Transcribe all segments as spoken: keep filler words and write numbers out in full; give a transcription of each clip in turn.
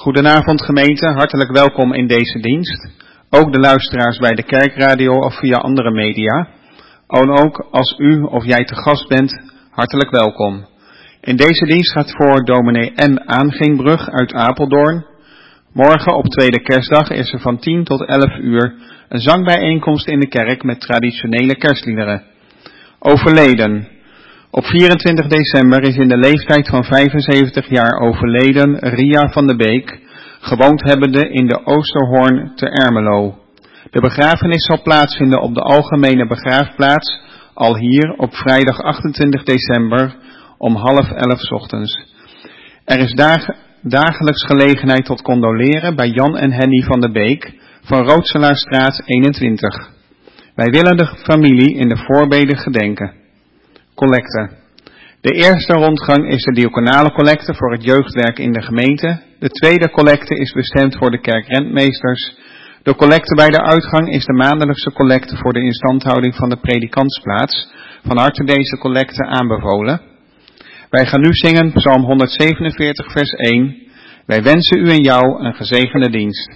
Goedenavond gemeente, hartelijk welkom in deze dienst. Ook de luisteraars bij de kerkradio of via andere media. En ook als u of jij te gast bent, hartelijk welkom. In deze dienst gaat voor dominee N. Aangingbrug uit Apeldoorn. Morgen op tweede kerstdag is er van tien tot elf uur een zangbijeenkomst in de kerk met traditionele kerstliederen. Overleden. Op vierentwintig december is in de leeftijd van vijfenzeventig jaar overleden Ria van de Beek, gewoond hebbende in de Oosterhoorn te Ermelo. De begrafenis zal plaatsvinden op de algemene begraafplaats, al hier op vrijdag achtentwintig december om half elf 's ochtends. Er is dag, dagelijks gelegenheid tot condoleren bij Jan en Henny van de Beek van Roodselaarstraat eenentwintig. Wij willen de familie in de voorbeden gedenken. Collecte. De eerste rondgang is de diaconale collecte voor het jeugdwerk in de gemeente. De tweede collecte is bestemd voor de kerkrentmeesters. De collecte bij de uitgang is de maandelijkse collecte voor de instandhouding van de predikantsplaats. Van harte deze collecte aanbevolen. Wij gaan nu zingen Psalm honderdzevenenveertig vers één. Wij wensen u en jou een gezegende dienst.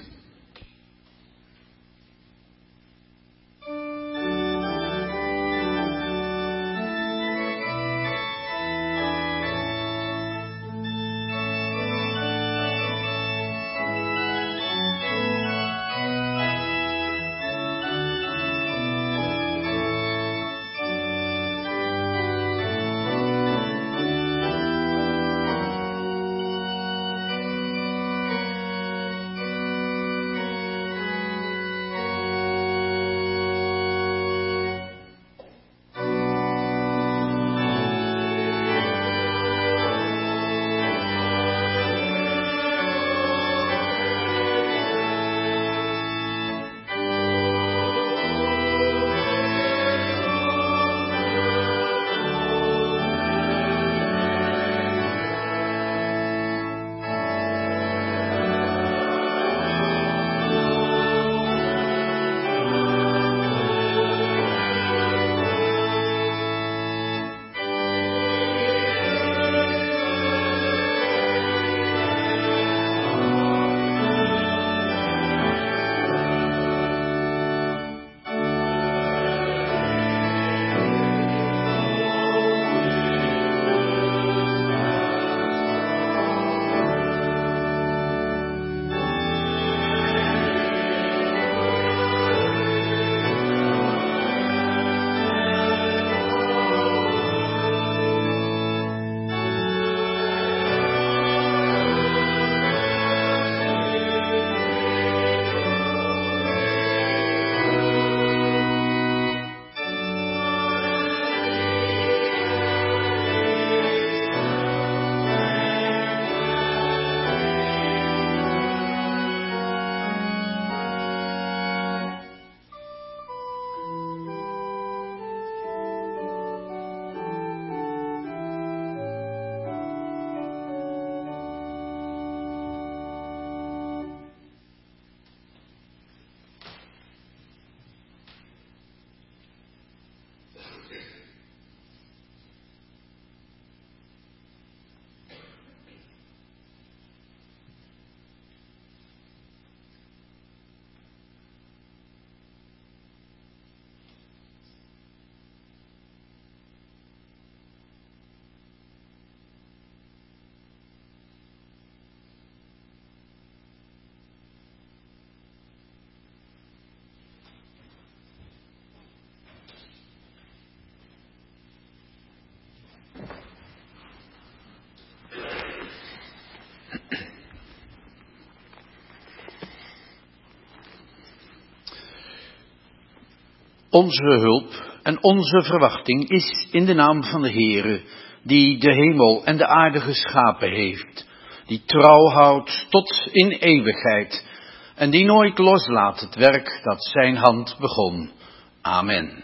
Onze hulp en onze verwachting is in de naam van de Heere, die de hemel en de aarde geschapen heeft, die trouw houdt tot in eeuwigheid en die nooit loslaat het werk dat zijn hand begon. Amen.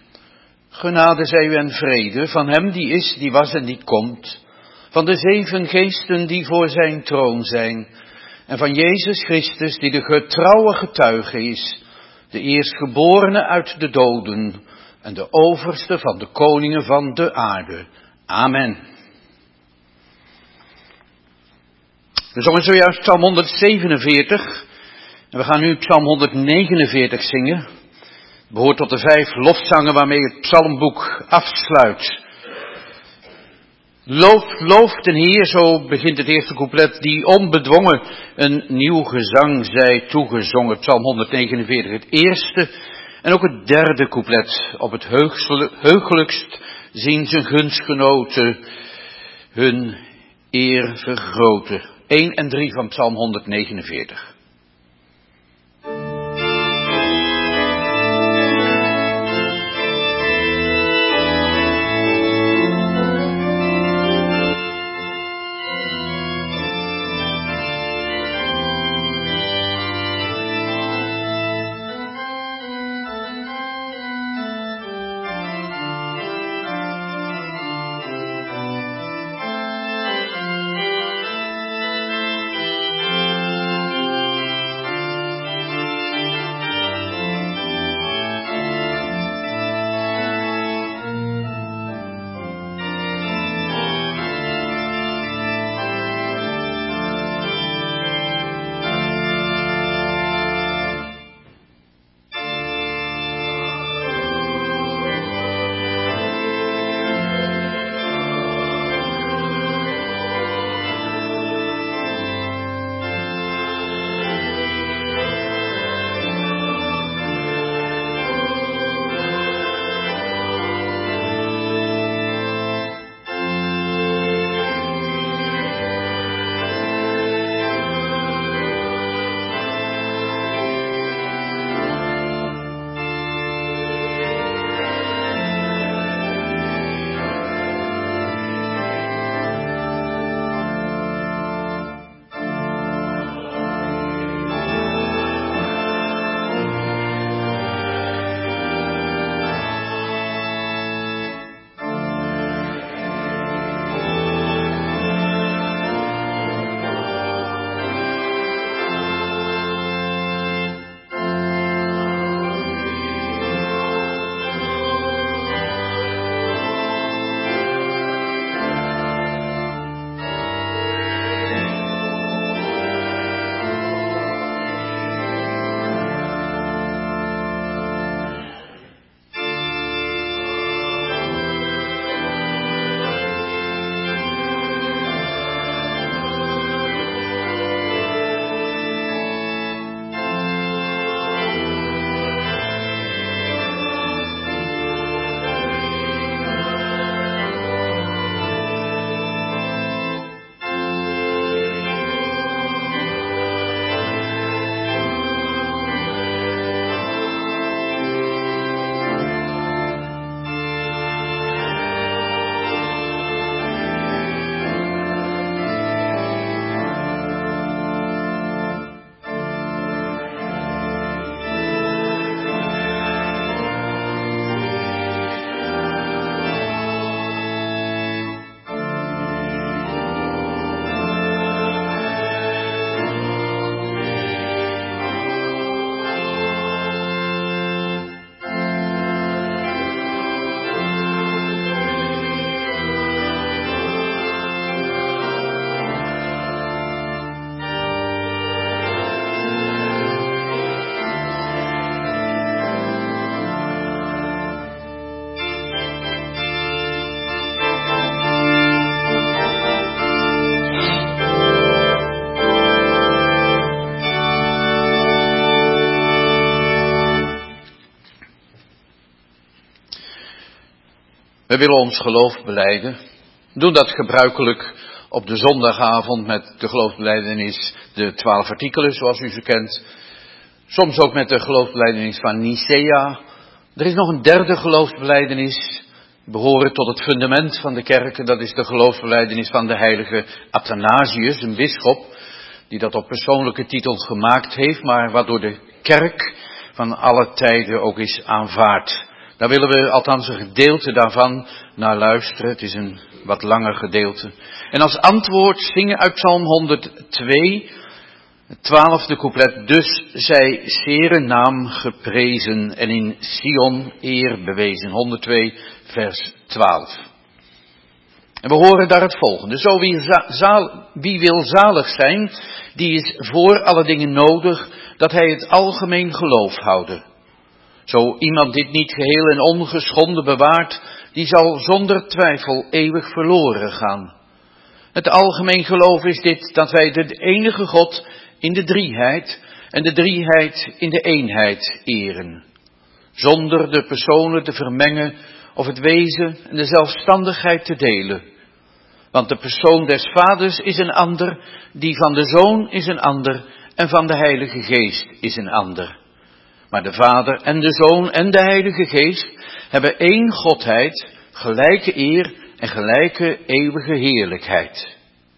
Genade zij u en vrede van hem die is, die was en die komt, van de zeven geesten die voor zijn troon zijn en van Jezus Christus die de getrouwe getuige is, de eerstgeborene uit de doden en de overste van de koningen van de aarde. Amen. We zongen zojuist Psalm honderdzevenenveertig en we gaan nu Psalm honderdnegenenveertig zingen. Het behoort tot de vijf lofzangen waarmee het psalmboek afsluit. Loof, loof den Heer, zo begint het eerste couplet, die onbedwongen een nieuw gezang zij toegezongen. Psalm honderdnegenenveertig, het eerste en ook het derde couplet. Op het heugelijkst zien zijn gunstgenoten hun eer vergroten. één en drie van Psalm honderdnegenenveertig. We willen ons geloof belijden. We doen dat gebruikelijk op de zondagavond met de geloofsbelijdenis, de twaalf artikelen zoals u ze kent. Soms ook met de geloofsbelijdenis van Nicea. Er is nog een derde geloofsbelijdenis, behoren tot het fundament van de kerk. Dat is de geloofsbelijdenis van de heilige Athanasius, een bisschop, die dat op persoonlijke titel gemaakt heeft, maar waardoor de kerk van alle tijden ook is aanvaard. Daar willen we althans een gedeelte daarvan naar luisteren. Het is een wat langer gedeelte. En als antwoord zingen uit Psalm honderdtwee, het twaalfde couplet. Dus zij zere naam geprezen en in Sion eer bewezen. honderdtwee vers twaalf. En we horen daar het volgende. Zo wie, zaal, wie wil zalig zijn, die is voor alle dingen nodig dat hij het algemeen geloof houden. Zo iemand dit niet geheel en ongeschonden bewaart, die zal zonder twijfel eeuwig verloren gaan. Het algemeen geloof is dit, dat wij de enige God in de drieheid en de drieheid in de eenheid eren. Zonder de personen te vermengen of het wezen en de zelfstandigheid te delen. Want de persoon des Vaders is een ander, die van de Zoon is een ander en van de Heilige Geest is een ander. Maar de Vader en de Zoon en de Heilige Geest hebben één Godheid, gelijke eer en gelijke eeuwige heerlijkheid.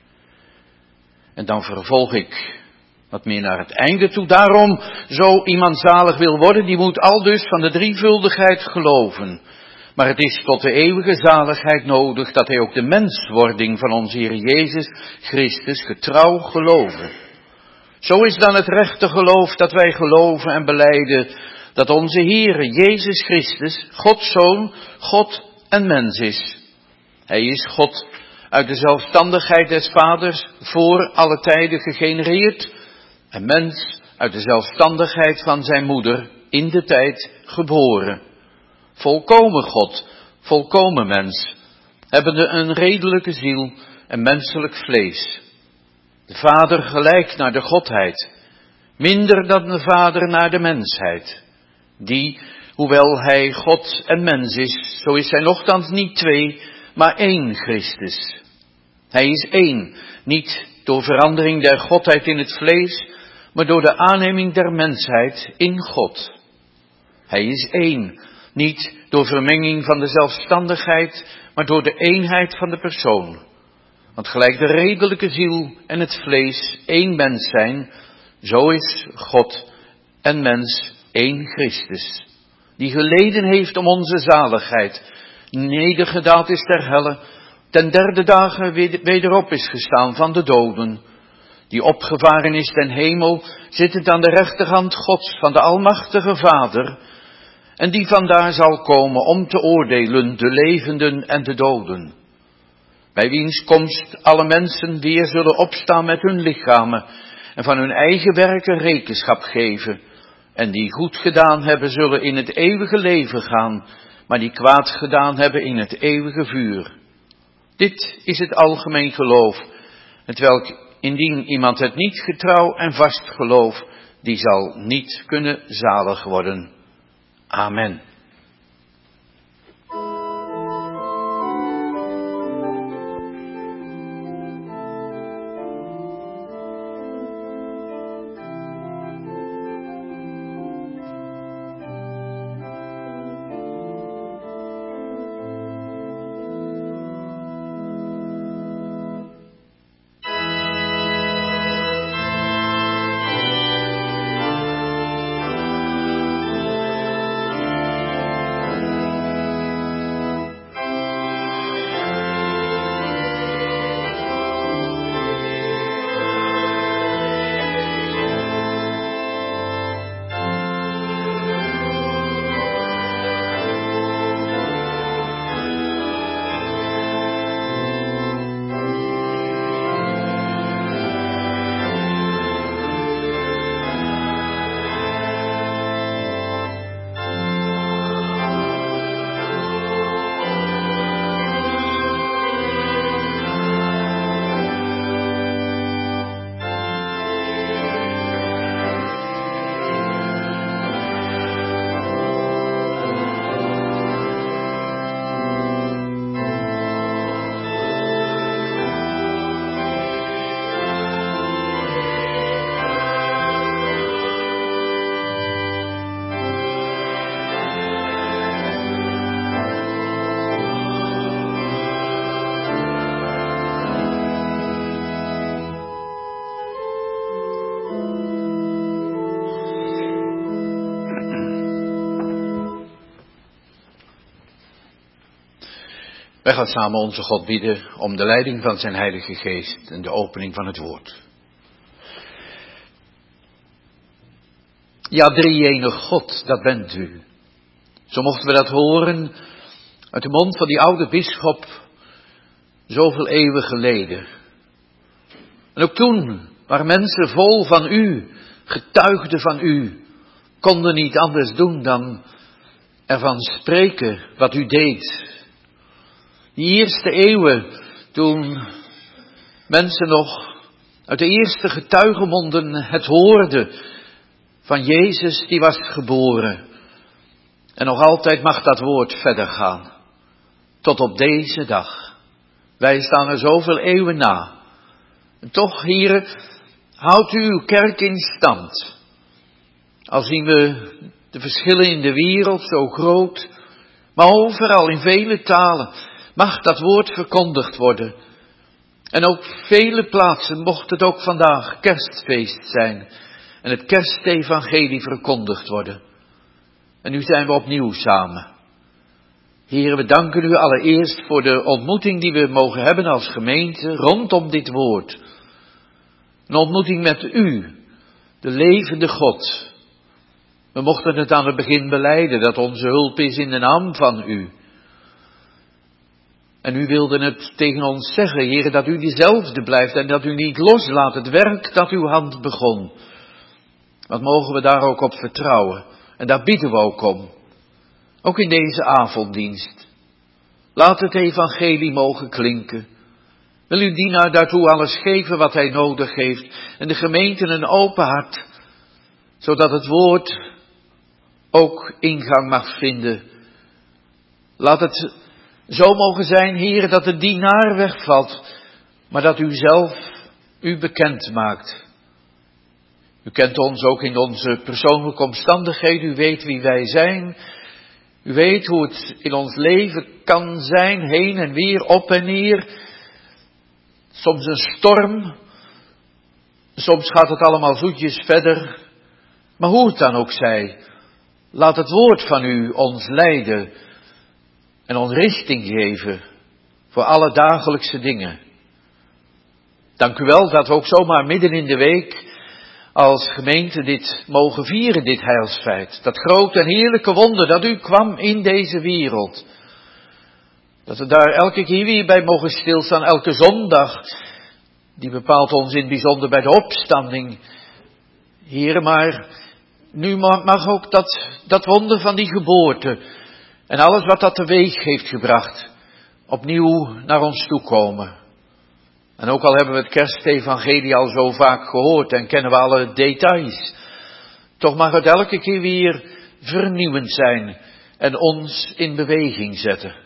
En dan vervolg ik wat meer naar het einde toe. Daarom, zo iemand zalig wil worden, die moet aldus van de drievuldigheid geloven. Maar het is tot de eeuwige zaligheid nodig dat hij ook de menswording van onze Heer Jezus Christus getrouw geloven. Zo is dan het rechte geloof dat wij geloven en belijden dat onze Heer Jezus Christus, Gods Zoon, God en mens is. Hij is God uit de zelfstandigheid des Vaders voor alle tijden gegenereerd en mens uit de zelfstandigheid van zijn moeder in de tijd geboren. Volkomen God, volkomen mens, hebbende een redelijke ziel en menselijk vlees. De Vader gelijk naar de Godheid, minder dan de Vader naar de mensheid. Die, hoewel hij God en mens is, zo is hij nochtans niet twee, maar één Christus. Hij is één, niet door verandering der Godheid in het vlees, maar door de aanneming der mensheid in God. Hij is één, niet door vermenging van de zelfstandigheid, maar door de eenheid van de persoon. Want gelijk de redelijke ziel en het vlees één mens zijn, zo is God en mens één Christus, die geleden heeft om onze zaligheid, nedergedaald is ter helle, ten derde dagen wederop is gestaan van de doden, die opgevaren is ten hemel, zittend aan de rechterhand Gods van de Almachtige Vader, en die vandaar zal komen om te oordelen de levenden en de doden. Bij wiens komst alle mensen weer zullen opstaan met hun lichamen en van hun eigen werken rekenschap geven. En die goed gedaan hebben zullen in het eeuwige leven gaan, maar die kwaad gedaan hebben in het eeuwige vuur. Dit is het algemeen geloof, hetwelk indien iemand het niet getrouw en vast gelooft, die zal niet kunnen zalig worden. Amen. Wij gaan samen onze God bidden om de leiding van zijn Heilige Geest en de opening van het woord. Ja, drie-enig God, dat bent u. Zo mochten we dat horen uit de mond van die oude bisschop zoveel eeuwen geleden. En ook toen waren mensen vol van u, getuigden van u, konden niet anders doen dan ervan spreken wat u deed. Die eerste eeuwen, toen mensen nog uit de eerste getuigenmonden het hoorden van Jezus die was geboren. En nog altijd mag dat woord verder gaan. Tot op deze dag. Wij staan er zoveel eeuwen na. En toch, heren, houdt u uw kerk in stand. Al zien we de verschillen in de wereld zo groot, maar overal in vele talen mag dat woord verkondigd worden. En op vele plaatsen mocht het ook vandaag kerstfeest zijn en het kerstevangelie verkondigd worden. En nu zijn we opnieuw samen. Heren, we danken u allereerst voor de ontmoeting die we mogen hebben als gemeente rondom dit woord. Een ontmoeting met u, de levende God. We mochten het aan het begin belijden dat onze hulp is in de naam van u. En u wilde het tegen ons zeggen, heren, dat u diezelfde blijft en dat u niet loslaat het werk dat uw hand begon. Wat mogen we daar ook op vertrouwen? En daar bieden we ook om. Ook in deze avonddienst. Laat het evangelie mogen klinken. Wil uw dienaar daartoe alles geven wat hij nodig heeft. En de gemeente een open hart. Zodat het woord ook ingang mag vinden. Laat het zo mogen zijn, heren, dat de dienaar wegvalt. Maar dat u zelf u bekend maakt. U kent ons ook in onze persoonlijke omstandigheden. U weet wie wij zijn. U weet hoe het in ons leven kan zijn, heen en weer, op en neer. Soms een storm. Soms gaat het allemaal zoetjes verder. Maar hoe het dan ook zij, laat het woord van u ons leiden en ons richting geven voor alle dagelijkse dingen. Dank u wel dat we ook zomaar midden in de week als gemeente dit mogen vieren, dit heilsfeit. Dat grote en heerlijke wonder dat u kwam in deze wereld. Dat we daar elke keer weer bij mogen stilstaan, elke zondag. Die bepaalt ons in het bijzonder bij de opstanding. Heren, maar nu mag ook dat, dat wonder van die geboorte en alles wat dat teweeg heeft gebracht, opnieuw naar ons toe komen. En ook al hebben we het kerstevangelie al zo vaak gehoord en kennen we alle details, toch mag het elke keer weer vernieuwend zijn en ons in beweging zetten.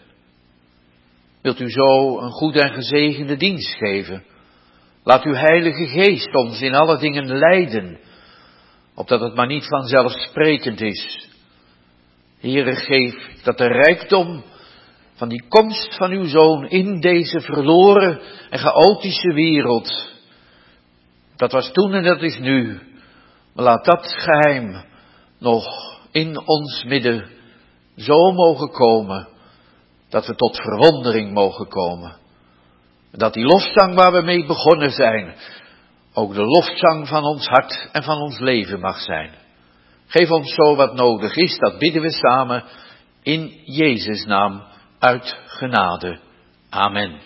Wilt u zo een goed en gezegende dienst geven? Laat uw Heilige Geest ons in alle dingen leiden, opdat het maar niet vanzelfsprekend is. Heere, geef dat de rijkdom van die komst van uw Zoon in deze verloren en chaotische wereld, dat was toen en dat is nu, maar laat dat geheim nog in ons midden zo mogen komen, dat we tot verwondering mogen komen. Dat die lofzang waar we mee begonnen zijn, ook de lofzang van ons hart en van ons leven mag zijn. Geef ons zo wat nodig is, dat bidden we samen in Jezus' naam uit genade. Amen.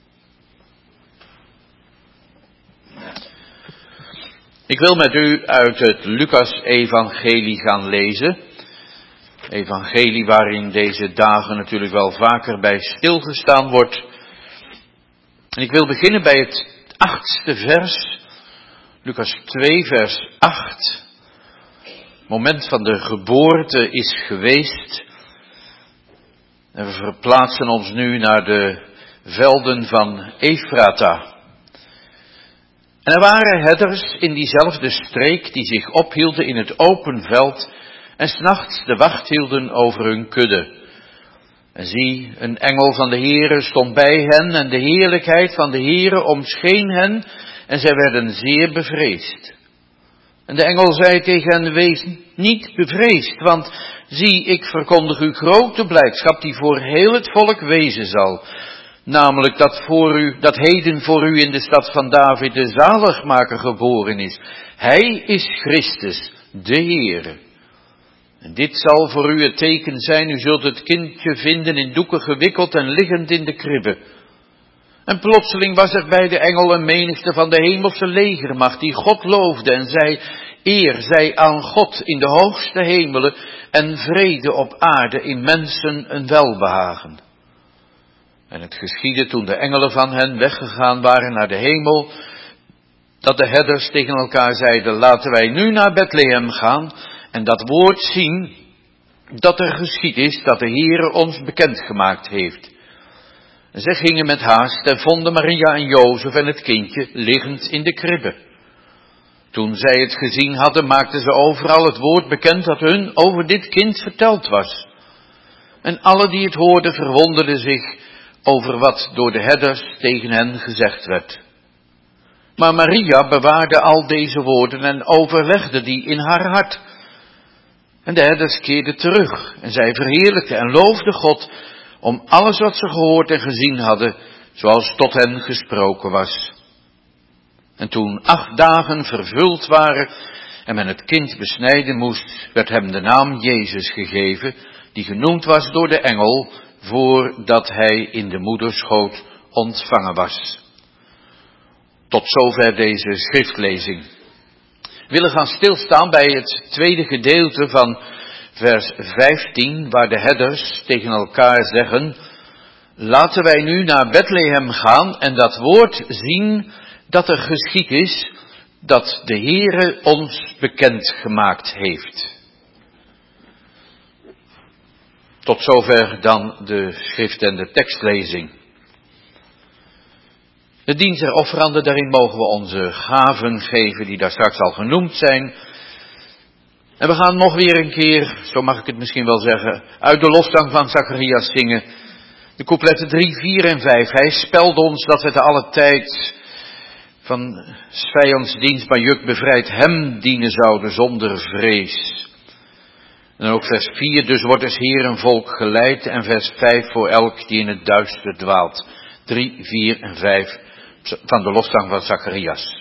Ik wil met u uit het Lucas-evangelie gaan lezen. Evangelie waarin deze dagen natuurlijk wel vaker bij stilgestaan wordt. En ik wil beginnen bij het achtste vers. Lucas twee vers acht. Het moment van de geboorte is geweest. En we verplaatsen ons nu naar de velden van Efrata. En er waren herders in diezelfde streek die zich ophielden in het open veld en 's nachts de wacht hielden over hun kudde. En zie, een engel van de Heere stond bij hen en de heerlijkheid van de Heere omscheen hen en zij werden zeer bevreesd. En de engel zei tegen hen, wees niet bevreesd, want zie, ik verkondig u grote blijdschap die voor heel het volk wezen zal. Namelijk dat, voor u, dat heden voor u in de stad van David de zaligmaker geboren is. Hij is Christus, de Heere. En dit zal voor u het teken zijn, u zult het kindje vinden in doeken gewikkeld en liggend in de kribbe. En plotseling was er bij de engel een menigte van de hemelse legermacht die God loofde en zei: eer zij aan God in de hoogste hemelen en vrede op aarde in mensen een welbehagen. En het geschiedde toen de engelen van hen weggegaan waren naar de hemel, dat de herders tegen elkaar zeiden: laten wij nu naar Bethlehem gaan en dat woord zien dat er geschied is, dat de Heere ons bekendgemaakt heeft. En zij gingen met haast en vonden Maria en Jozef en het kindje liggend in de kribbe. Toen zij het gezien hadden, maakten ze overal het woord bekend dat hun over dit kind verteld was. En alle die het hoorden verwonderden zich over wat door de herders tegen hen gezegd werd. Maar Maria bewaarde al deze woorden en overlegde die in haar hart. En de herders keerden terug en zij verheerlijkten en loofden God om alles wat ze gehoord en gezien hadden, zoals tot hen gesproken was. En toen acht dagen vervuld waren en men het kind besnijden moest, werd hem de naam Jezus gegeven, die genoemd was door de engel, voordat hij in de moederschoot ontvangen was. Tot zover deze schriftlezing. We willen gaan stilstaan bij het tweede gedeelte van vers vijftien, waar de herders tegen elkaar zeggen: laten wij nu naar Bethlehem gaan en dat woord zien dat er geschied is, dat de Heere ons bekend gemaakt heeft. Tot zover dan de schrift en de tekstlezing. De dienst der offeranden, daarin mogen we onze gaven geven die daar straks al genoemd zijn. En we gaan nog weer een keer, zo mag ik het misschien wel zeggen, uit de lofzang van Zacharias zingen. De coupletten drie, vier en vijf. Hij spelde ons dat we te alle tijd van 's vijands dienstbajuk bevrijd hem dienen zouden zonder vrees. En ook vers vier, dus wordt het Heer een volk geleid. En vers vijf, voor elk die in het duister dwaalt. drie, vier en vijf van de lofzang van Zacharias.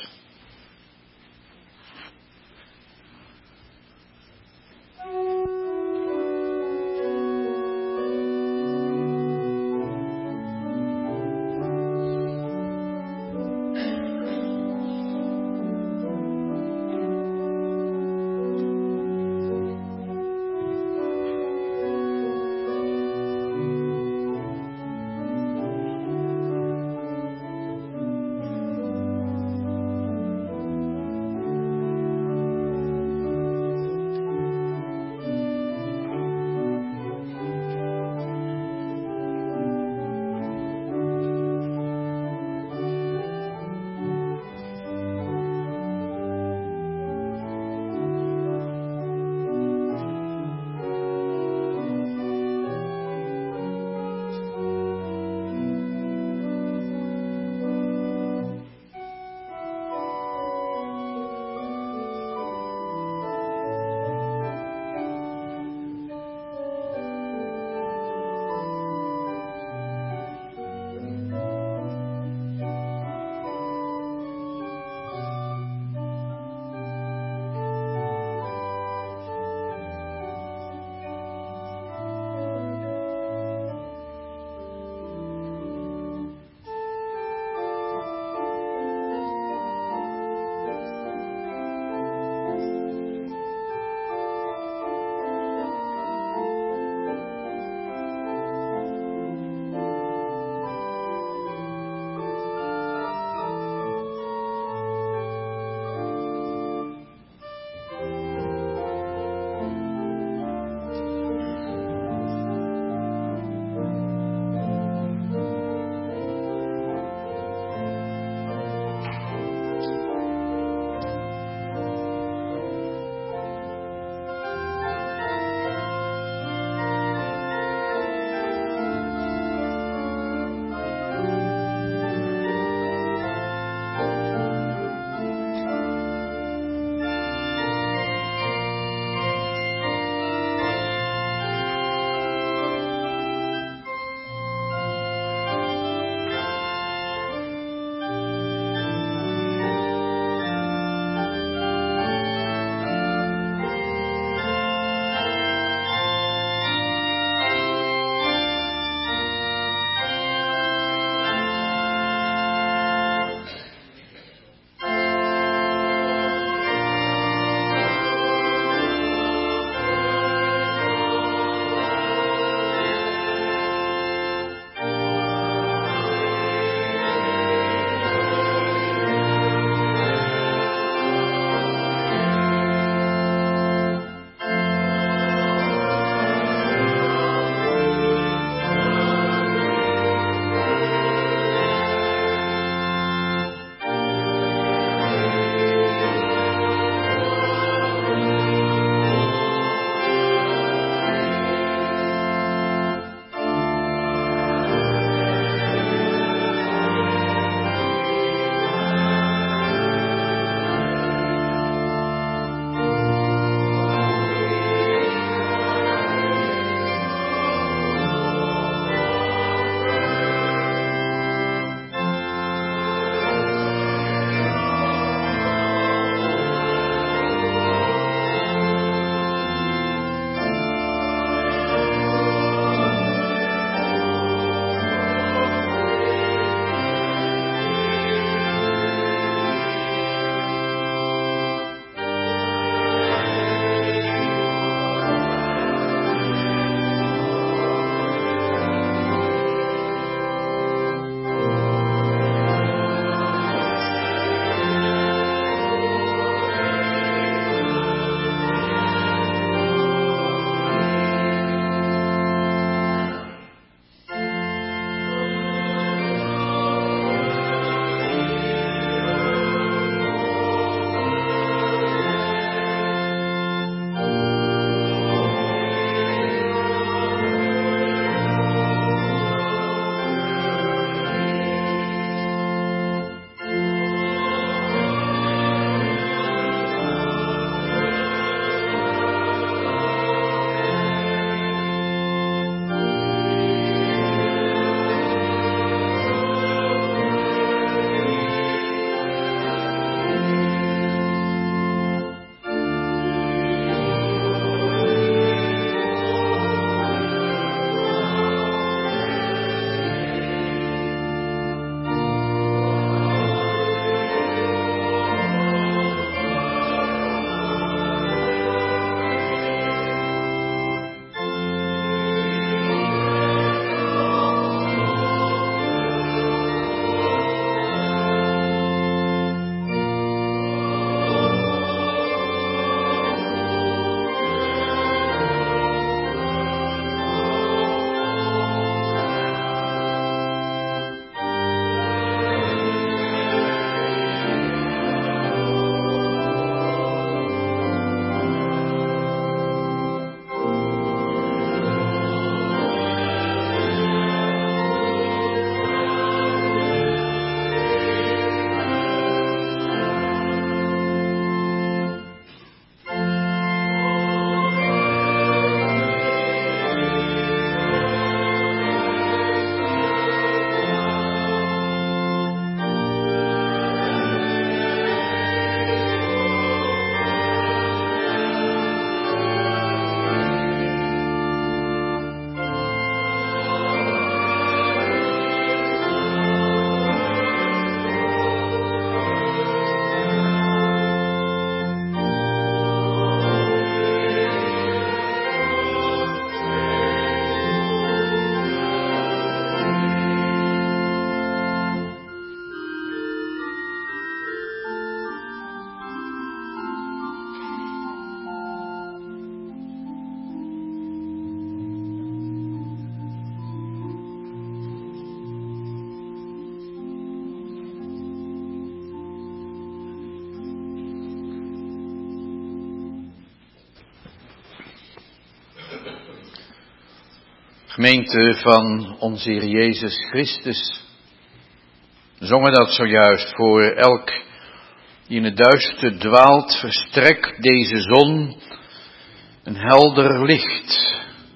Gemeente van onze Heer Jezus Christus. We zongen dat zojuist: voor elk die in het duister dwaalt, verstrekt deze zon een helder licht.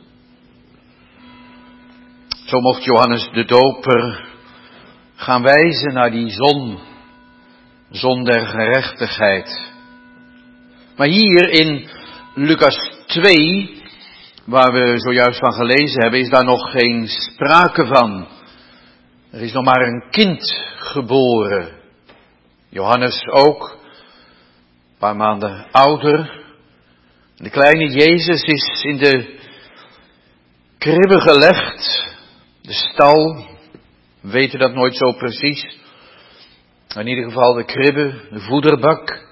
Zo mocht Johannes de Doper gaan wijzen naar die zon, zon der gerechtigheid. Maar hier in Lucas twee, waar we zojuist van gelezen hebben, is daar nog geen sprake van. Er is nog maar een kind geboren. Johannes ook, een paar maanden ouder. De kleine Jezus is in de kribbe gelegd, de stal. We weten dat nooit zo precies. In ieder geval de kribbe, de voederbak.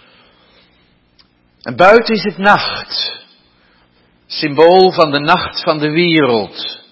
En buiten is het nacht. Symbool van de nacht van de wereld.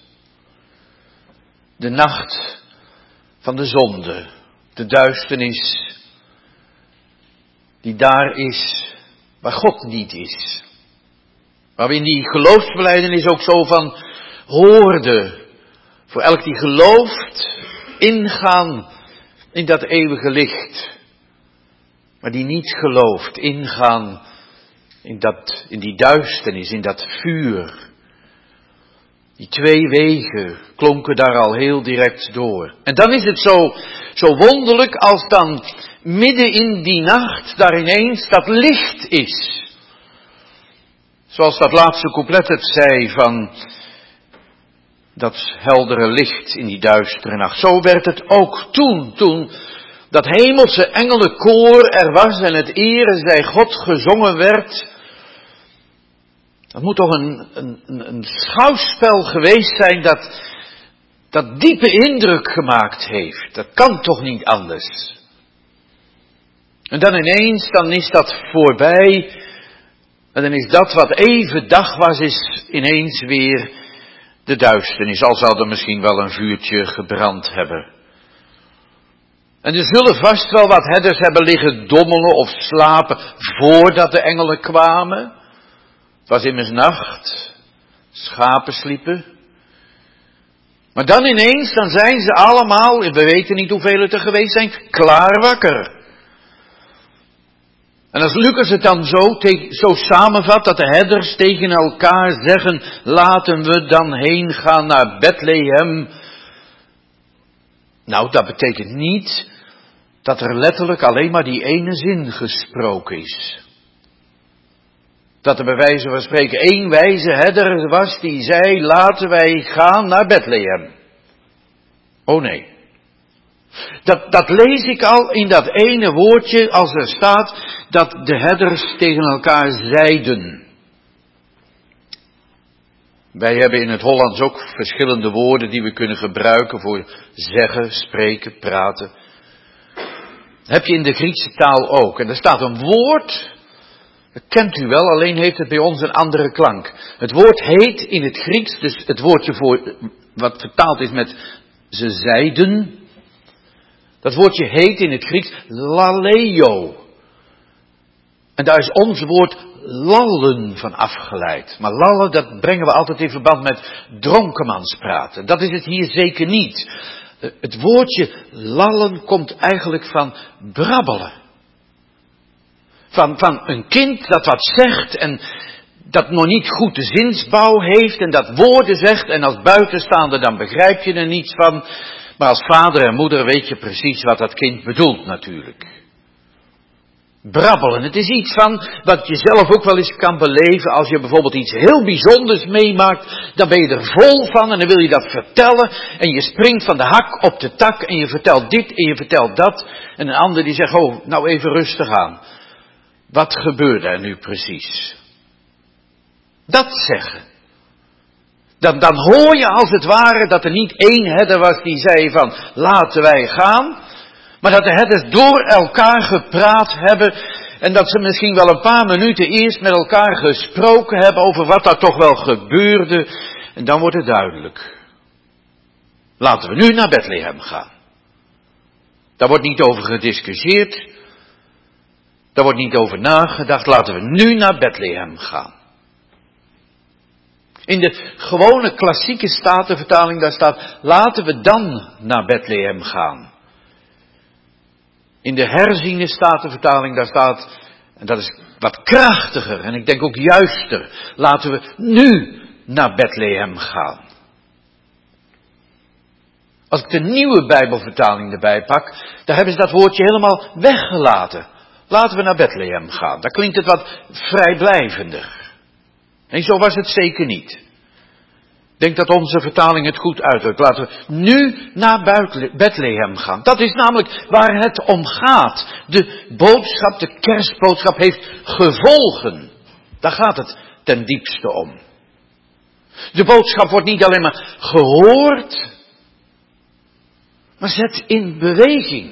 De nacht van de zonde. De duisternis die daar is waar God niet is. Waar we in die geloofsbelijdenis ook zo van hoorden. Voor elk die gelooft, ingaan in dat eeuwige licht. Maar die niet gelooft, ingaan in, dat, in die duisternis, in dat vuur. Die twee wegen klonken daar al heel direct door. En dan is het zo, zo wonderlijk als dan midden in die nacht daar ineens dat licht is. Zoals dat laatste couplet het zei van dat heldere licht in die duistere nacht. Zo werd het ook toen, toen dat hemelse engelenkoor er was en het ere zij God gezongen werd. Dat moet toch een, een, een schouwspel geweest zijn dat, dat diepe indruk gemaakt heeft. Dat kan toch niet anders. En dan ineens, dan is dat voorbij. En dan is dat wat even dag was, is ineens weer de duisternis. Al zal er misschien wel een vuurtje gebrand hebben. En er zullen vast wel wat herders hebben liggen dommelen of slapen voordat de engelen kwamen. Het was immers nacht. Schapen sliepen. Maar dan ineens, dan zijn ze allemaal, we weten niet hoeveel het er geweest zijn, klaar wakker. En als Lucas het dan zo, te, zo samenvat, dat de herders tegen elkaar zeggen, laten we dan heen gaan naar Bethlehem. Nou, dat betekent niet dat er letterlijk alleen maar die ene zin gesproken is. Dat er bij wijze van spreken één wijze herder was die zei, laten wij gaan naar Bethlehem. Oh nee. Dat, dat lees ik al in dat ene woordje als er staat dat de herders tegen elkaar zeiden. Wij hebben in het Hollands ook verschillende woorden die we kunnen gebruiken voor zeggen, spreken, praten. Heb je in de Griekse taal ook. En er staat een woord, dat kent u wel, alleen heeft het bij ons een andere klank. Het woord heet in het Grieks, dus het woordje voor, wat vertaald is met ze zeiden. Dat woordje heet in het Grieks laleo. En daar is ons woord lallen van afgeleid. Maar lallen, dat brengen we altijd in verband met dronkenmanspraten. Dat is het hier zeker niet. Het woordje lallen komt eigenlijk van brabbelen. Van, van een kind dat wat zegt en dat nog niet goed de zinsbouw heeft en dat woorden zegt en als buitenstaander dan begrijp je er niets van. Maar als vader en moeder weet je precies wat dat kind bedoelt natuurlijk. Brabbelen, het is iets van wat je zelf ook wel eens kan beleven als je bijvoorbeeld iets heel bijzonders meemaakt. Dan ben je er vol van en dan wil je dat vertellen en je springt van de hak op de tak en je vertelt dit en je vertelt dat. En een ander die zegt, oh, nou even rustig aan. Wat gebeurde er nu precies? Dat zeggen. Dan, dan hoor je als het ware dat er niet één herder was die zei van laten wij gaan. Maar dat de herders door elkaar gepraat hebben. En dat ze misschien wel een paar minuten eerst met elkaar gesproken hebben over wat daar toch wel gebeurde. En dan wordt het duidelijk. Laten we nu naar Bethlehem gaan. Daar wordt niet over gediscussieerd. Daar wordt niet over nagedacht. Laten we nu naar Bethlehem gaan. In de gewone klassieke statenvertaling, daar staat, laten we dan naar Bethlehem gaan. In de herziene statenvertaling, daar staat, en dat is wat krachtiger en ik denk ook juister, laten we nu naar Bethlehem gaan. Als ik de nieuwe Bijbelvertaling erbij pak, daar hebben ze dat woordje helemaal weggelaten. Laten we naar Bethlehem gaan. Daar klinkt het wat vrijblijvender. Nee, zo was het zeker niet. Ik denk dat onze vertaling het goed uitdrukt. Laten we nu naar Bethlehem gaan. Dat is namelijk waar het om gaat. De boodschap, de kerstboodschap heeft gevolgen. Daar gaat het ten diepste om. De boodschap wordt niet alleen maar gehoord, maar zet in beweging.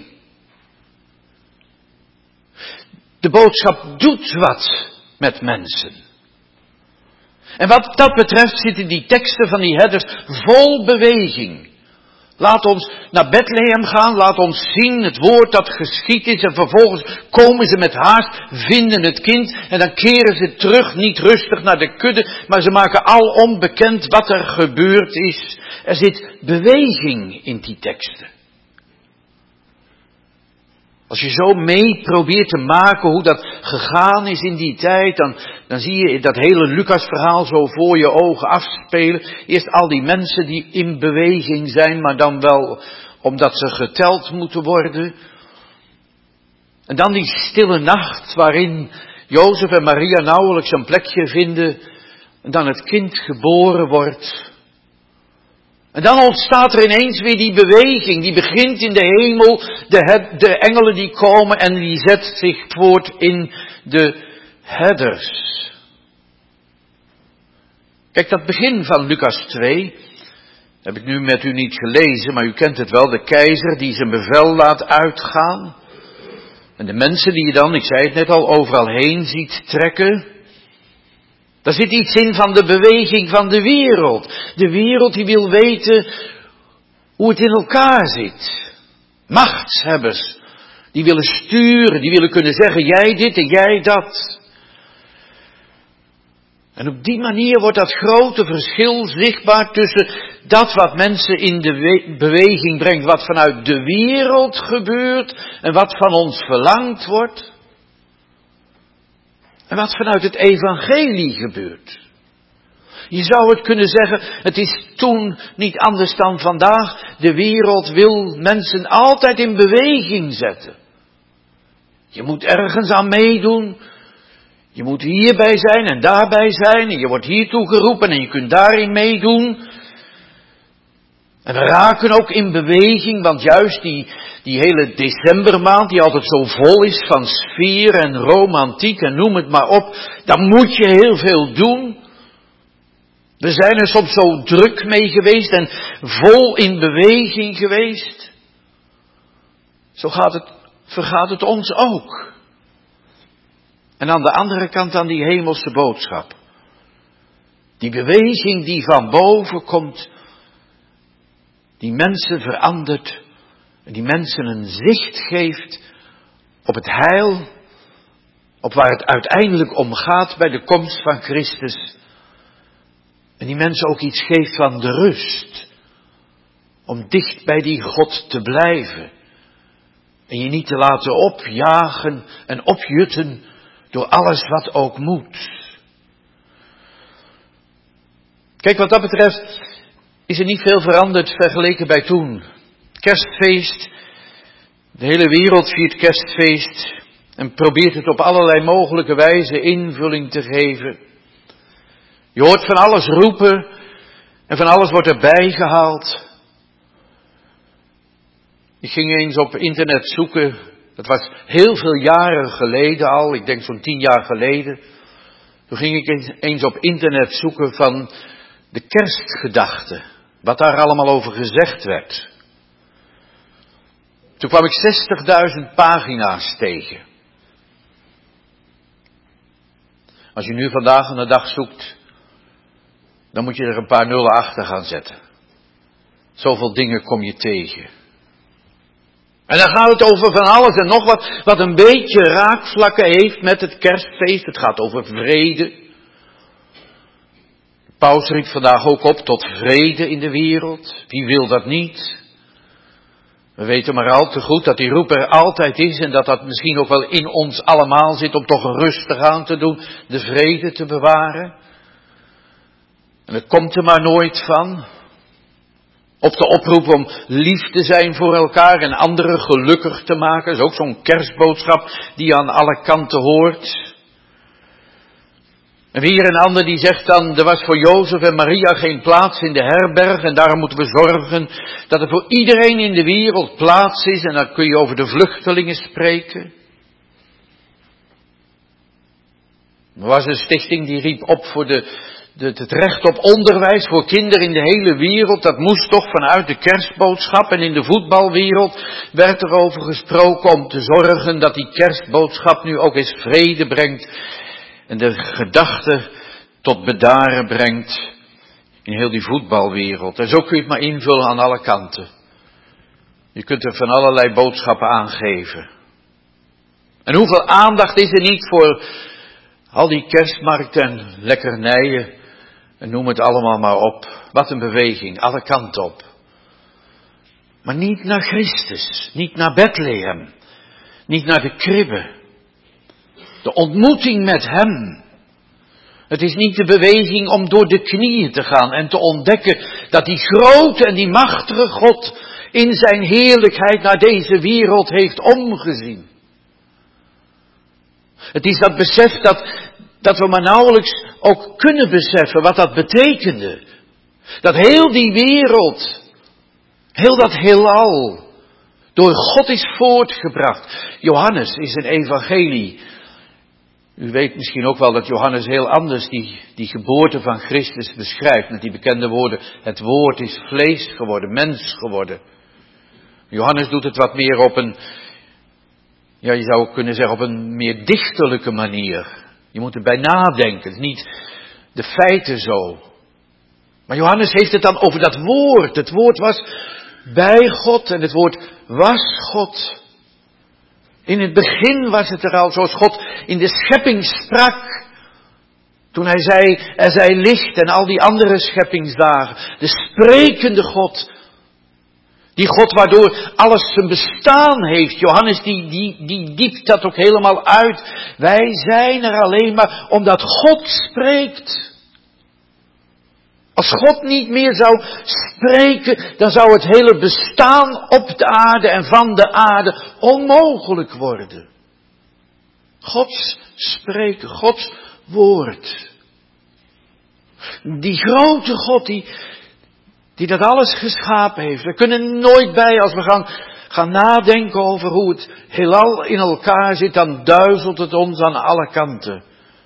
De boodschap doet wat met mensen. En wat dat betreft zitten die teksten van die herders vol beweging. Laat ons naar Bethlehem gaan, laat ons zien het woord dat geschied is en vervolgens komen ze met haast, vinden het kind en dan keren ze terug, niet rustig naar de kudde, maar ze maken alom bekend wat er gebeurd is. Er zit beweging in die teksten. Als je zo mee probeert te maken hoe dat gegaan is in die tijd, dan, dan zie je dat hele Lucasverhaal zo voor je ogen afspelen. Eerst al die mensen die in beweging zijn, maar dan wel omdat ze geteld moeten worden. En dan die stille nacht waarin Jozef en Maria nauwelijks een plekje vinden en dan het kind geboren wordt. En dan ontstaat er ineens weer die beweging, die begint in de hemel, de, de engelen die komen en die zet zich voort in de herders. Kijk, dat begin van Lucas twee, heb ik nu met u niet gelezen, maar u kent het wel, de keizer die zijn bevel laat uitgaan. En de mensen die je dan, ik zei het net al, overal heen ziet trekken. Daar zit iets in van de beweging van de wereld. De wereld die wil weten hoe het in elkaar zit. Machtshebbers, die willen sturen, die willen kunnen zeggen, jij dit en jij dat. En op die manier wordt dat grote verschil zichtbaar tussen dat wat mensen in de we- beweging brengt, wat vanuit de wereld gebeurt en wat van ons verlangd wordt. En wat vanuit het evangelie gebeurt. Je zou het kunnen zeggen, het is toen niet anders dan vandaag. De wereld wil mensen altijd in beweging zetten. Je moet ergens aan meedoen. Je moet hierbij zijn en daarbij zijn. En je wordt hiertoe geroepen en je kunt daarin meedoen. En we raken ook in beweging, want juist die, die hele decembermaand, die altijd zo vol is van sfeer en romantiek en noem het maar op, dan moet je heel veel doen. We zijn er soms zo druk mee geweest en vol in beweging geweest. Zo gaat het, vergaat het ons ook. En aan de andere kant dan die hemelse boodschap. Die beweging die van boven komt, die mensen verandert en die mensen een zicht geeft op het heil, op waar het uiteindelijk om gaat bij de komst van Christus. En die mensen ook iets geeft van de rust, om dicht bij die God te blijven en je niet te laten opjagen en opjutten door alles wat ook moet. Kijk, wat dat betreft is er niet veel veranderd vergeleken bij toen. Kerstfeest, de hele wereld viert kerstfeest en probeert het op allerlei mogelijke wijze invulling te geven. Je hoort van alles roepen en van alles wordt erbij gehaald. Ik ging eens op internet zoeken, dat was heel veel jaren geleden al, ik denk zo'n tien jaar geleden. Toen ging ik eens op internet zoeken van de kerstgedachten. Wat daar allemaal over gezegd werd. Toen kwam ik zestigduizend pagina's tegen. Als je nu vandaag aan de dag zoekt, dan moet je er een paar nullen achter gaan zetten. Zoveel dingen kom je tegen. En dan gaat het over van alles en nog wat, wat een beetje raakvlakken heeft met het kerstfeest. Het gaat over vrede. Paus riep vandaag ook op tot vrede in de wereld. Wie wil dat niet? We weten maar al te goed dat die roep er altijd is en dat dat misschien ook wel in ons allemaal zit om toch rustig aan te doen, de vrede te bewaren. En het komt er maar nooit van. Of de oproep om lief te zijn voor elkaar en anderen gelukkig te maken. Dat is ook zo'n kerstboodschap die aan alle kanten hoort. En weer een ander die zegt dan, er was voor Jozef en Maria geen plaats in de herberg en daarom moeten we zorgen dat er voor iedereen in de wereld plaats is. En dan kun je over de vluchtelingen spreken. Er was een stichting die riep op voor de, de, het recht op onderwijs voor kinderen in de hele wereld. Dat moest toch vanuit de kerstboodschap. En in de voetbalwereld werd er over gesproken om te zorgen dat die kerstboodschap nu ook eens vrede brengt. En de gedachte tot bedaren brengt in heel die voetbalwereld. En zo kun je het maar invullen aan alle kanten. Je kunt er van allerlei boodschappen aangeven. En hoeveel aandacht is er niet voor al die kerstmarkten en lekkernijen. En noem het allemaal maar op. Wat een beweging, alle kanten op. Maar niet naar Christus, niet naar Bethlehem, niet naar de kribbe. De ontmoeting met hem. Het is niet de beweging om door de knieën te gaan en te ontdekken dat die grote en die machtige God in zijn heerlijkheid naar deze wereld heeft omgezien. Het is dat besef dat, dat we maar nauwelijks ook kunnen beseffen wat dat betekende. Dat heel die wereld, heel dat heelal, door God is voortgebracht. Johannes is een evangelie. U weet misschien ook wel dat Johannes heel anders die, die geboorte van Christus beschrijft. Met die bekende woorden, het woord is vlees geworden, mens geworden. Johannes doet het wat meer op een, ja je zou kunnen zeggen op een meer dichterlijke manier. Je moet erbij nadenken, het is niet de feiten zo. Maar Johannes heeft het dan over dat woord. Het woord was bij God en het woord was God. In het begin was het er al, zoals God in de schepping sprak. Toen hij zei, er zij licht en al die andere scheppingsdagen. De sprekende God. Die God waardoor alles zijn bestaan heeft. Johannes die, die, die diept dat ook helemaal uit. Wij zijn er alleen maar omdat God spreekt. Als God niet meer zou spreken, dan zou het hele bestaan op de aarde en van de aarde onmogelijk worden. Gods spreken, Gods woord. Die grote God die, die dat alles geschapen heeft. We kunnen nooit bij als we gaan, gaan nadenken over hoe het heelal in elkaar zit, dan duizelt het ons aan alle kanten.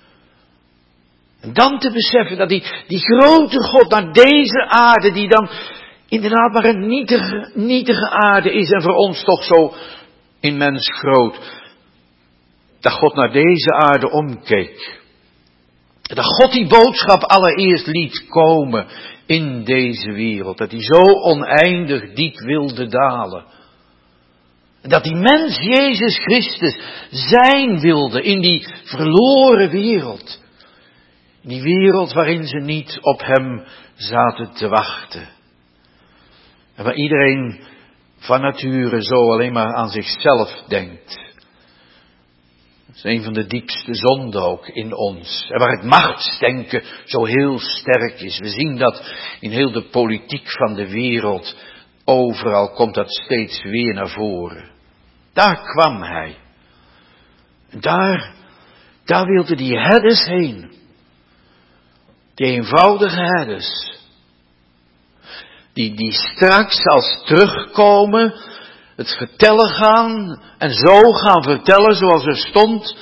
En dan te beseffen dat die, die grote God naar deze aarde, die dan inderdaad maar een nietige, nietige aarde is en voor ons toch zo immens groot, dat God naar deze aarde omkeek. Dat God die boodschap allereerst liet komen in deze wereld. Dat hij zo oneindig diep wilde dalen. Dat die mens Jezus Christus zijn wilde in die verloren wereld. Die wereld waarin ze niet op hem zaten te wachten. En waar iedereen van nature zo alleen maar aan zichzelf denkt. Dat is een van de diepste zonden ook in ons. En waar het machtsdenken zo heel sterk is. We zien dat in heel de politiek van de wereld. Overal komt dat steeds weer naar voren. Daar kwam hij. En daar, daar wilden die herders heen. Die eenvoudige herders. Die, die straks als terugkomen, het vertellen gaan en zo gaan vertellen zoals er stond.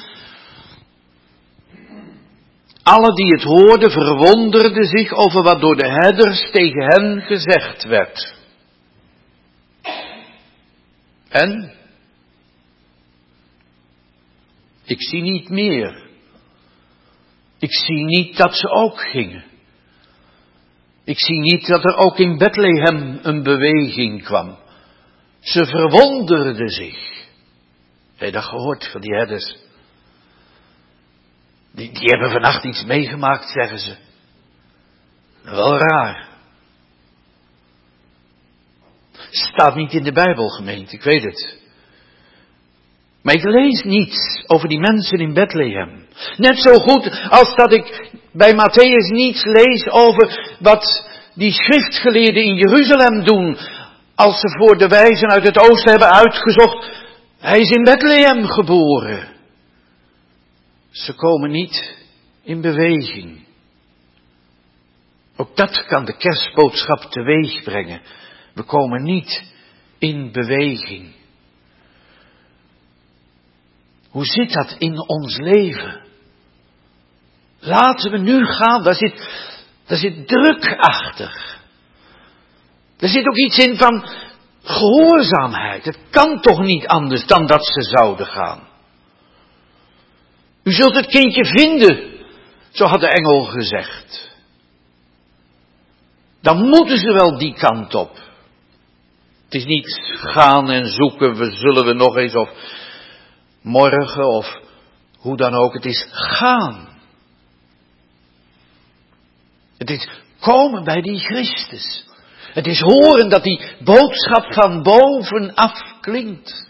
Alle die het hoorden verwonderden zich over wat door de herders tegen hen gezegd werd. En? Ik zie niet meer. Ik zie niet dat ze ook gingen. Ik zie niet dat er ook in Bethlehem een beweging kwam. Ze verwonderden zich. Heb je dat gehoord van die herders? Die, die hebben vannacht iets meegemaakt, zeggen ze. Wel raar. Staat niet in de Bijbel, gemeente, ik weet het. Maar ik lees niets over die mensen in Bethlehem. Net zo goed als dat ik bij Matthäus niets lees over wat die schriftgeleerden in Jeruzalem doen. Als ze voor de wijzen uit het oosten hebben uitgezocht. Hij is in Bethlehem geboren. Ze komen niet in beweging. Ook dat kan de kerstboodschap teweeg brengen. We komen niet in beweging. Hoe zit dat in ons leven? Laten we nu gaan, daar zit, daar zit druk achter. Er zit ook iets in van gehoorzaamheid. Het kan toch niet anders dan dat ze zouden gaan. U zult het kindje vinden, zo had de engel gezegd. Dan moeten ze wel die kant op. Het is niet gaan en zoeken, we zullen we nog eens of morgen of hoe dan ook. Het is gaan. Het is komen bij die Christus. Het is horen dat die boodschap van bovenaf klinkt.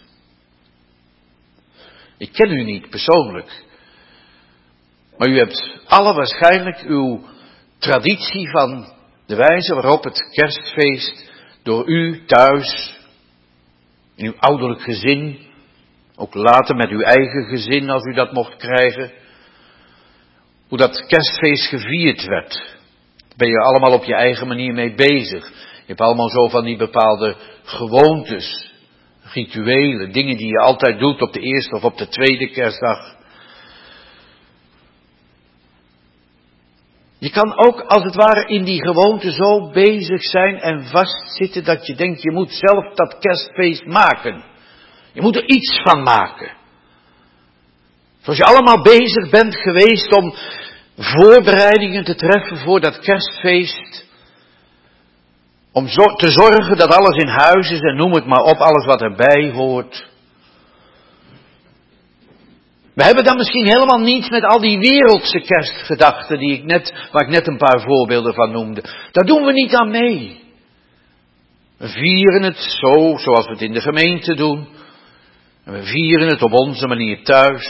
Ik ken u niet persoonlijk. Maar u hebt alle waarschijnlijk uw traditie van de wijze waarop het kerstfeest door u thuis, in uw ouderlijk gezin, ook later met uw eigen gezin als u dat mocht krijgen, hoe dat kerstfeest gevierd werd. Daar ben je allemaal op je eigen manier mee bezig. Je hebt allemaal zo van die bepaalde gewoontes, rituelen, dingen die je altijd doet op de eerste of op de tweede kerstdag. Je kan ook als het ware in die gewoonte zo bezig zijn en vastzitten dat je denkt, je moet zelf dat kerstfeest maken. Je moet er iets van maken. Zoals je allemaal bezig bent geweest om voorbereidingen te treffen voor dat kerstfeest. Om zo te zorgen dat alles in huis is en noem het maar op, alles wat erbij hoort. We hebben dan misschien helemaal niets met al die wereldse kerstgedachten die ik net, waar ik net een paar voorbeelden van noemde. Daar doen we niet aan mee. We vieren het zo, zoals we het in de gemeente doen. En we vieren het op onze manier thuis.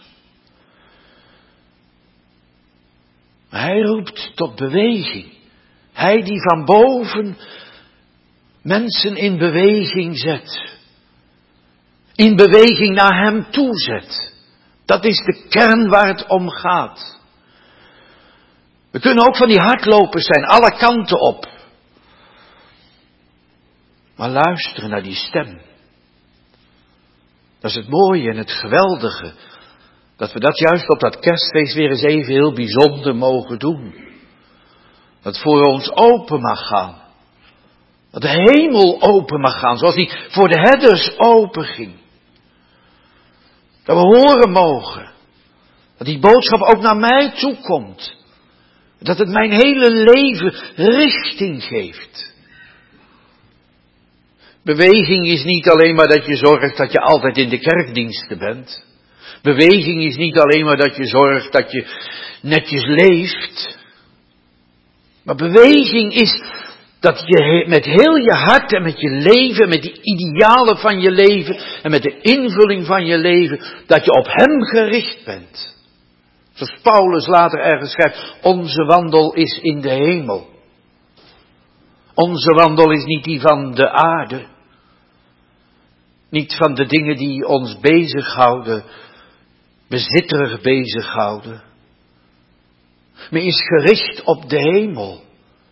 Maar hij roept tot beweging. Hij die van boven mensen in beweging zet. In beweging naar hem toe zet. Dat is de kern waar het om gaat. We kunnen ook van die hardlopers zijn, alle kanten op. Maar luisteren naar die stem. Dat is het mooie en het geweldige. Dat we dat juist op dat kerstfeest weer eens even heel bijzonder mogen doen. Dat het voor ons open mag gaan. Dat de hemel open mag gaan, zoals die voor de herders open ging. Dat we horen mogen. Dat die boodschap ook naar mij toe komt. Dat het mijn hele leven richting geeft. Beweging is niet alleen maar dat je zorgt dat je altijd in de kerkdiensten bent. Beweging is niet alleen maar dat je zorgt dat je netjes leeft. Maar beweging is dat je met heel je hart en met je leven, met de idealen van je leven en met de invulling van je leven, dat je op hem gericht bent. Zoals Paulus later ergens schrijft, onze wandel is in de hemel. Onze wandel is niet die van de aarde. Niet van de dingen die ons bezighouden, bezitterig bezighouden. Maar is gericht op de hemel.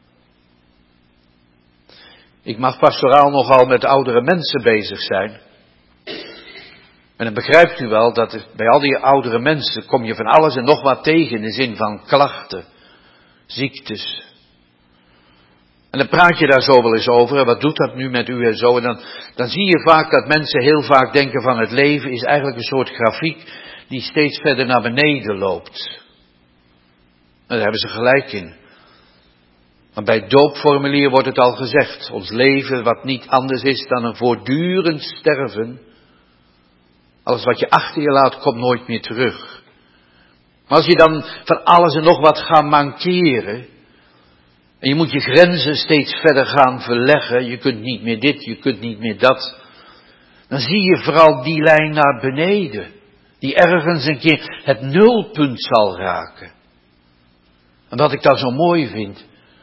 Ik mag pastoraal nogal met oudere mensen bezig zijn. En dan begrijpt u wel dat er, bij al die oudere mensen kom je van alles en nog wat tegen in de zin van klachten, ziektes. En dan praat je daar zo wel eens over, en wat doet dat nu met u en zo. En dan, dan zie je vaak dat mensen heel vaak denken van het leven is eigenlijk een soort grafiek die steeds verder naar beneden loopt. En daar hebben ze gelijk in. Maar bij het doopformulier wordt het al gezegd, ons leven wat niet anders is dan een voortdurend sterven. Alles wat je achter je laat komt nooit meer terug. Maar als je dan van alles en nog wat gaat mankeren, En je moet je grenzen steeds verder gaan verleggen. Je kunt niet meer dit, je kunt niet meer dat. Dan zie je vooral die lijn naar beneden. Die ergens een keer het nulpunt zal raken. En wat ik dan zo mooi vind.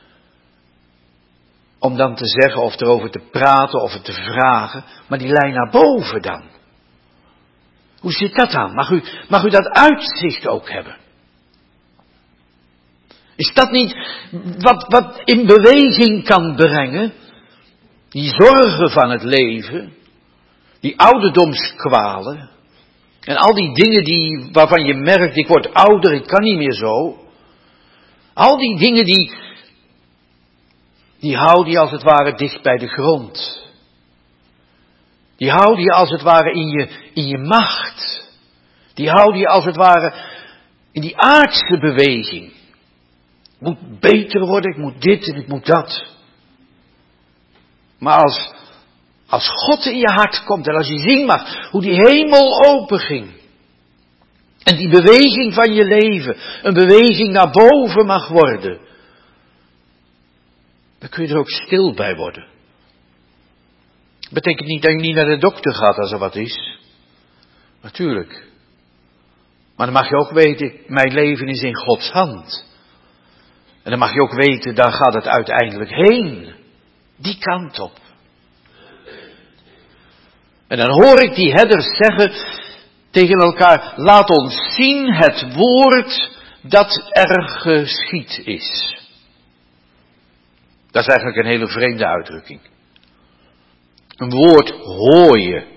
Om dan te zeggen of erover te praten of het te vragen. Maar die lijn naar boven dan. Hoe zit dat dan? Mag u, mag u dat uitzicht ook hebben? Is dat niet wat, wat in beweging kan brengen? Die zorgen van het leven. Die ouderdomskwalen. En al die dingen die, waarvan je merkt, ik word ouder, ik kan niet meer zo. Al die dingen die, die houden je als het ware dicht bij de grond. Die houden je als het ware in je, in je macht. Die houden je als het ware in die aardse beweging. Ik moet beter worden, ik moet dit en ik moet dat. Maar als, als God in je hart komt en als je zien mag hoe die hemel open ging. En die beweging van je leven, een beweging naar boven mag worden. Dan kun je er ook stil bij worden. Dat betekent niet dat je niet naar de dokter gaat als er wat is. Natuurlijk. Maar dan mag je ook weten, mijn leven is in Gods hand. En dan mag je ook weten, daar gaat het uiteindelijk heen. Die kant op. En dan hoor ik die herders zeggen tegen elkaar, laat ons zien het woord dat er geschied is. Dat is eigenlijk een hele vreemde uitdrukking. Een woord hoor je.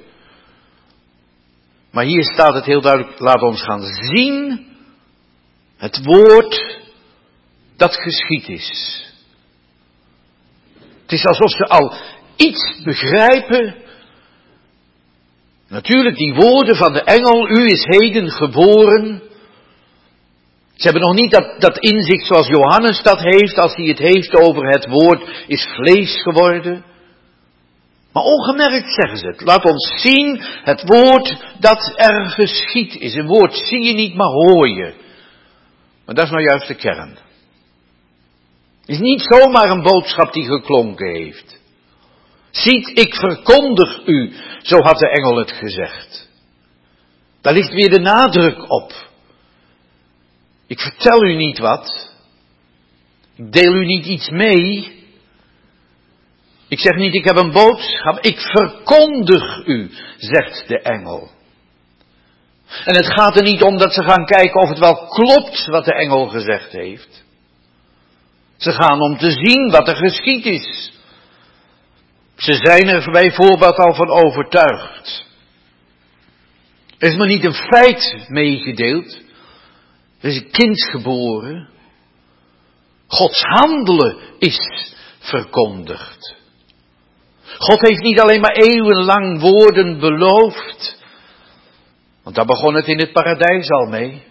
Maar hier staat het heel duidelijk, laat ons gaan zien het woord dat geschied is. Het is alsof ze al iets begrijpen. Natuurlijk die woorden van de engel, u is heden geboren. Ze hebben nog niet dat, dat inzicht zoals Johannes dat heeft, als hij het heeft over het woord is vlees geworden. Maar ongemerkt zeggen ze het. Laat ons zien het woord dat er geschied is. Een woord zie je niet, maar hoor je. Maar dat is nou juist de kern. Het is niet zomaar een boodschap die geklonken heeft. Ziet, ik verkondig u, zo had de engel het gezegd. Daar ligt weer de nadruk op. Ik vertel u niet wat. Ik deel u niet iets mee. Ik zeg niet, ik heb een boodschap. Ik verkondig u, zegt de engel. En het gaat er niet om dat ze gaan kijken of het wel klopt wat de engel gezegd heeft. Ze gaan om te zien wat er geschied is. Ze zijn er bijvoorbeeld al van overtuigd. Er is maar niet een feit meegedeeld. Er is een kind geboren. Gods handelen is verkondigd. God heeft niet alleen maar eeuwenlang woorden beloofd. Want daar begon het in het paradijs al mee.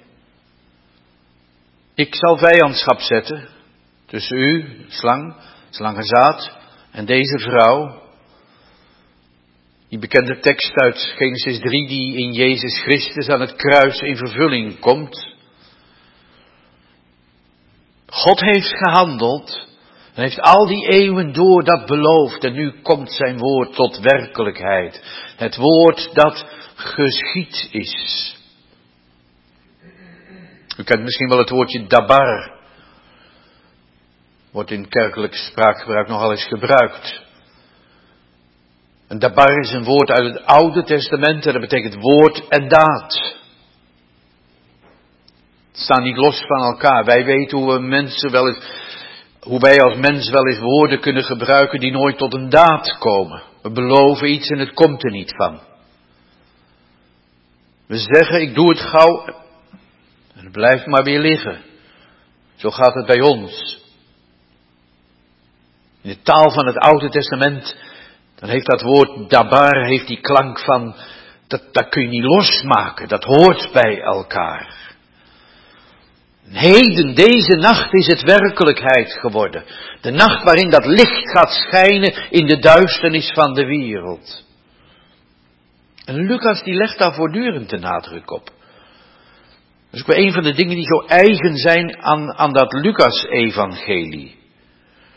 Ik zal vijandschap zetten tussen u, slang, slangenzaad, en deze vrouw. Die bekende tekst uit Genesis drie die in Jezus Christus aan het kruis in vervulling komt. God heeft gehandeld en heeft al die eeuwen door dat beloofd en nu komt zijn woord tot werkelijkheid. Het woord dat geschied is. U kent misschien wel het woordje dabar. Wordt in kerkelijk spraakgebruik nogal eens gebruikt. En dabar is een woord uit het Oude Testament en dat betekent woord en daad. Het staat niet los van elkaar. Wij weten hoe we mensen wel eens, hoe wij als mens wel eens woorden kunnen gebruiken die nooit tot een daad komen. We beloven iets en het komt er niet van. We zeggen, ik doe het gauw en het blijft maar weer liggen. Zo gaat het bij ons. In de taal van het Oude Testament, dan heeft dat woord dabar, heeft die klank van, dat, dat kun je niet losmaken, dat hoort bij elkaar. Heden, deze nacht is het werkelijkheid geworden. De nacht waarin dat licht gaat schijnen in de duisternis van de wereld. En Lucas die legt daar voortdurend de nadruk op. Dat is ook weer een van de dingen die zo eigen zijn aan, aan dat Lucas-evangelie.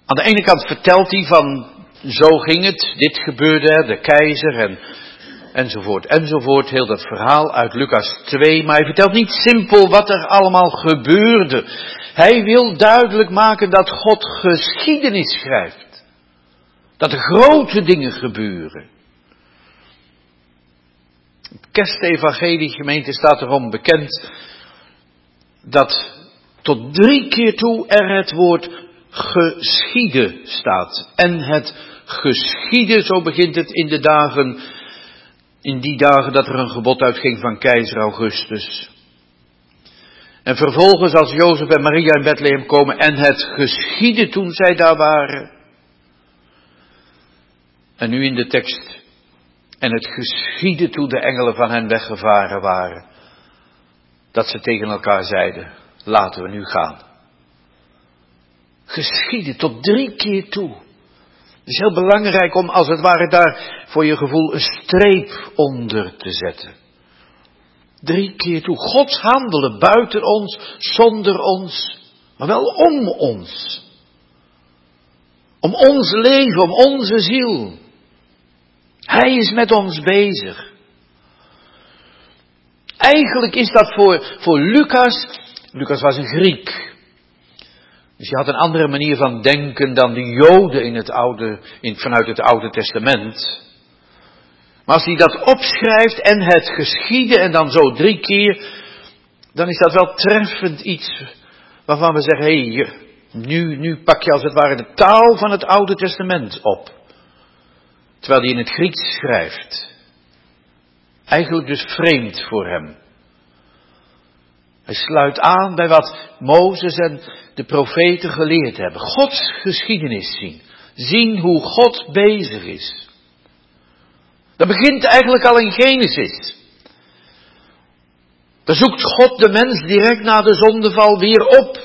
Aan de ene kant vertelt hij van, zo ging het, dit gebeurde, de keizer en, enzovoort, enzovoort. Heel dat verhaal uit Lucas twee, maar hij vertelt niet simpel wat er allemaal gebeurde. Hij wil duidelijk maken dat God geschiedenis schrijft. Dat er grote dingen gebeuren. Het Kerstevangelie gemeente staat erom bekend dat tot drie keer toe er het woord geschieden staat. En het geschieden, zo begint het in de dagen, in die dagen dat er een gebod uitging van keizer Augustus. En vervolgens als Jozef en Maria in Bethlehem komen en het geschiedde toen zij daar waren. En nu in de tekst. En het geschiedde toen de engelen van hen weggevaren waren. Dat ze tegen elkaar zeiden, laten we nu gaan. Geschiedde tot drie keer toe. Het is heel belangrijk om als het ware daar voor je gevoel een streep onder te zetten. Drie keer toe. Gods handelen buiten ons, zonder ons, maar wel om ons. Om ons leven, om onze ziel. Hij is met ons bezig. Eigenlijk is dat voor, voor Lucas, Lucas was een Griek. Dus hij had een andere manier van denken dan de Joden in het oude, in, vanuit het Oude Testament. Maar als hij dat opschrijft en het geschiedde en dan zo drie keer, dan is dat wel treffend iets waarvan we zeggen, hé, hey, nu, nu pak je als het ware de taal van het Oude Testament op. Terwijl hij in het Grieks schrijft. Eigenlijk dus vreemd voor hem. Hij sluit aan bij wat Mozes en de profeten geleerd hebben. Gods geschiedenis zien. Zien hoe God bezig is. Dat begint eigenlijk al in Genesis. Daar zoekt God de mens direct na de zondeval weer op.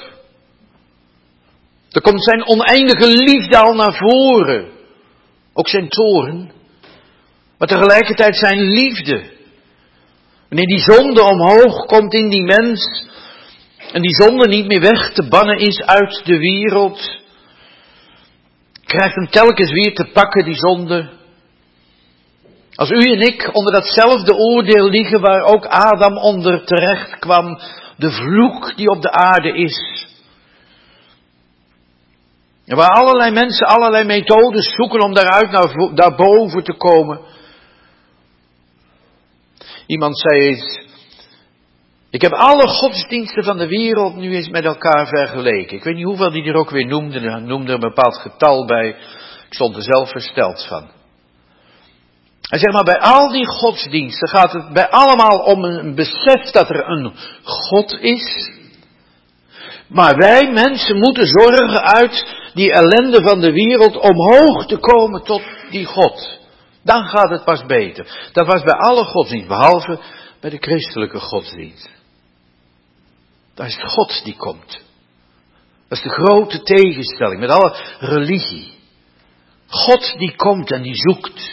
Er komt zijn oneindige liefde al naar voren. Ook zijn toorn. Maar tegelijkertijd zijn liefde. Wanneer die zonde omhoog komt in die mens. En die zonde niet meer weg te bannen is uit de wereld. Krijgt hem telkens weer te pakken die zonde. Als u en ik onder datzelfde oordeel liggen waar ook Adam onder terecht kwam. De vloek die op de aarde is. En waar allerlei mensen allerlei methodes zoeken om daaruit naar, daarboven te komen. Iemand zei eens, ik heb alle godsdiensten van de wereld nu eens met elkaar vergeleken. Ik weet niet hoeveel die er ook weer noemde, hij noemde er een bepaald getal bij. Ik stond er zelf versteld van. Hij zegt maar, bij al die godsdiensten gaat het bij allemaal om een besef dat er een God is. Maar wij mensen moeten zorgen uit die ellende van de wereld omhoog te komen tot die God. Dan gaat het pas beter. Dat was bij alle godsdiensten, behalve bij de christelijke godsdienst. Daar is het God die komt. Dat is de grote tegenstelling met alle religie. God die komt en die zoekt.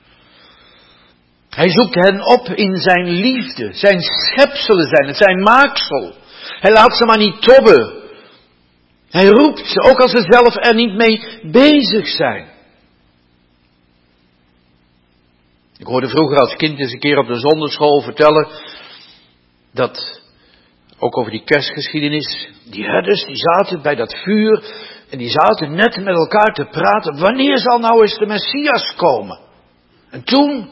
Hij zoekt hen op in zijn liefde. Zijn schepselen zijn het, zijn maaksel. Hij laat ze maar niet tobben. Hij roept ze, ook als ze zelf er niet mee bezig zijn. Ik hoorde vroeger als kind eens een keer op de zonderschool vertellen, dat, ook over die kerstgeschiedenis, die herders die zaten bij dat vuur, en die zaten net met elkaar te praten, wanneer zal nou eens de Messias komen? En toen,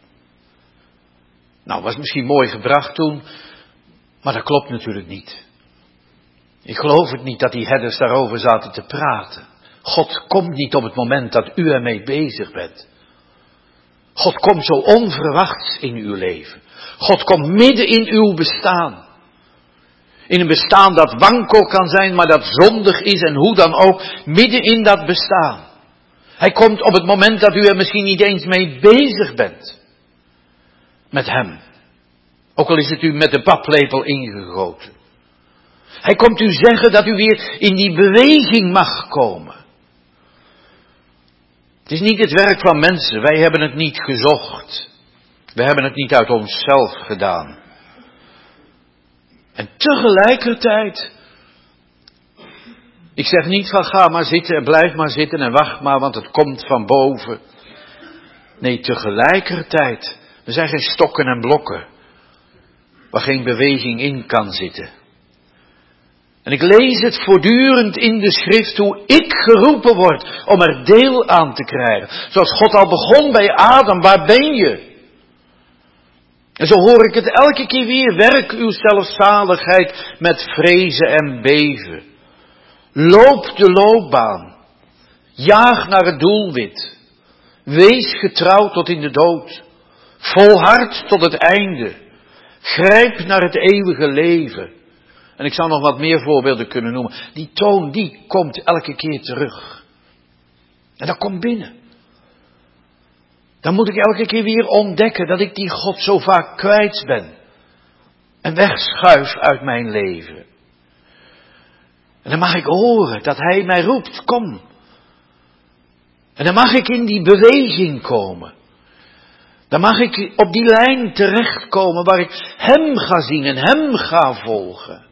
nou was misschien mooi gebracht toen, maar dat klopt natuurlijk niet. Ik geloof het niet dat die herders daarover zaten te praten. God komt niet op het moment dat u ermee bezig bent. God komt zo onverwachts in uw leven. God komt midden in uw bestaan. In een bestaan dat wankel kan zijn, maar dat zondig is en hoe dan ook, midden in dat bestaan. Hij komt op het moment dat u er misschien niet eens mee bezig bent. Met hem. Ook al is het u met de paplepel ingegoten. Hij komt u zeggen dat u weer in die beweging mag komen. Het is niet het werk van mensen. Wij hebben het niet gezocht. We hebben het niet uit onszelf gedaan. En tegelijkertijd Ik zeg niet van ga maar zitten en blijf maar zitten en wacht maar, want het komt van boven. Nee, tegelijkertijd, er zijn geen stokken en blokken waar geen beweging in kan zitten. En ik lees het voortdurend in de schrift hoe ik geroepen word om er deel aan te krijgen. Zoals God al begon bij Adam, waar ben je? En zo hoor ik het elke keer weer, werk uw zelfzaligheid met vrezen en beven. Loop de loopbaan. Jaag naar het doelwit. Wees getrouw tot in de dood. Volhard tot het einde. Grijp naar het eeuwige leven. En ik zou nog wat meer voorbeelden kunnen noemen. Die toon, die komt elke keer terug. En dat komt binnen. Dan moet ik elke keer weer ontdekken dat ik die God zo vaak kwijt ben. En wegschuif uit mijn leven. En dan mag ik horen dat Hij mij roept, kom. En dan mag ik in die beweging komen. Dan mag ik op die lijn terechtkomen waar ik Hem ga zien en Hem ga volgen.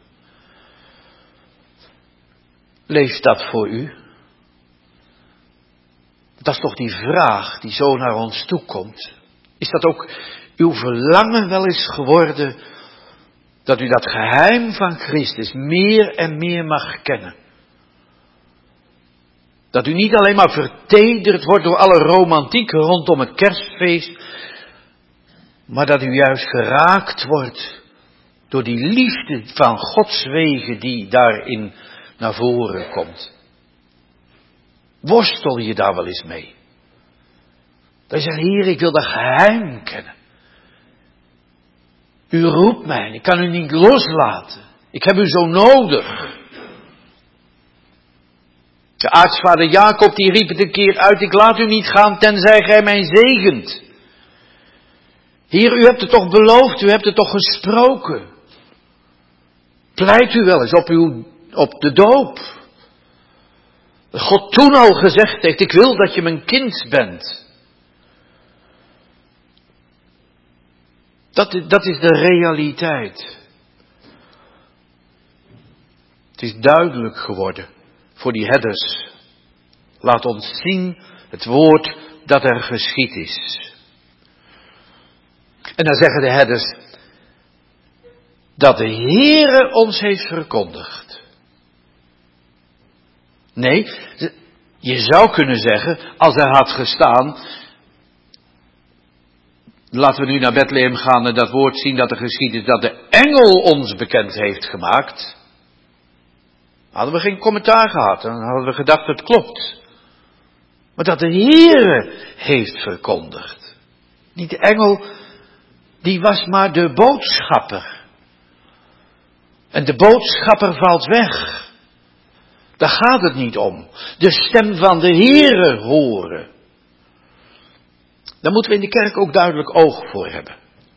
Leeft dat voor u? Dat is toch die vraag die zo naar ons toe komt. Is dat ook uw verlangen wel eens geworden, dat u dat geheim van Christus meer en meer mag kennen? Dat u niet alleen maar vertederd wordt door alle romantiek rondom het kerstfeest, maar dat u juist geraakt wordt door die liefde van Gods wegen die daarin naar voren komt. Worstel je daar wel eens mee? Dat je zegt, Heer, ik wil dat geheim kennen. U roept mij, ik kan u niet loslaten. Ik heb u zo nodig. De aartsvader Jacob die riep het een keer uit, ik laat u niet gaan tenzij gij mij zegent. Heer, u hebt het toch beloofd, u hebt het toch gesproken. Pleit u wel eens op, uw, op de doop. Dat God toen al gezegd heeft, ik wil dat je mijn kind bent. Dat, dat is de realiteit. Het is duidelijk geworden voor die herders. Laat ons zien het woord dat er geschied is. En dan zeggen de herders dat de Heere ons heeft verkondigd. Nee, je zou kunnen zeggen, als er had gestaan, laten we nu naar Bethlehem gaan en dat woord zien dat er geschied is, dat de engel ons bekend heeft gemaakt. Hadden we geen commentaar gehad, dan hadden we gedacht het klopt. Maar dat de Heere heeft verkondigd. Niet de engel, die was maar de boodschapper. En de boodschapper valt weg. Daar gaat het niet om. De stem van de Heere horen. Daar moeten we in de kerk ook duidelijk oog voor hebben.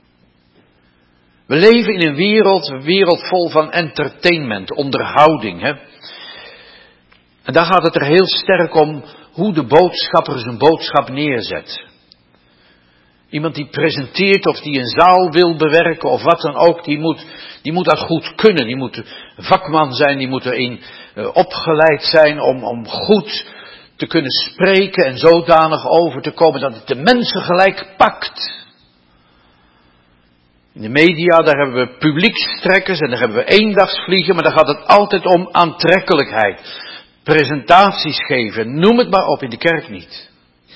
We leven in een wereld, een wereld vol van entertainment, onderhouding. Hè? En daar gaat het er heel sterk om hoe de boodschapper zijn boodschap neerzet. Iemand die presenteert of die een zaal wil bewerken of wat dan ook, die moet, die moet dat goed kunnen. Die moet vakman zijn, die moet erin uh, opgeleid zijn om, om goed te kunnen spreken en zodanig over te komen dat het de mensen gelijk pakt. In de media, daar hebben we publiekstrekkers en daar hebben we eendagsvliegen, maar daar gaat het altijd om aantrekkelijkheid. Presentaties geven, noem het maar op, in de kerk niet.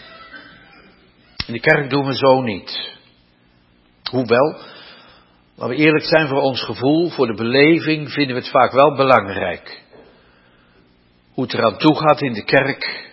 In de kerk doen we zo niet. Hoewel, laten we eerlijk zijn, voor ons gevoel, voor de beleving, vinden we het vaak wel belangrijk. Hoe het eraan toe gaat in de kerk.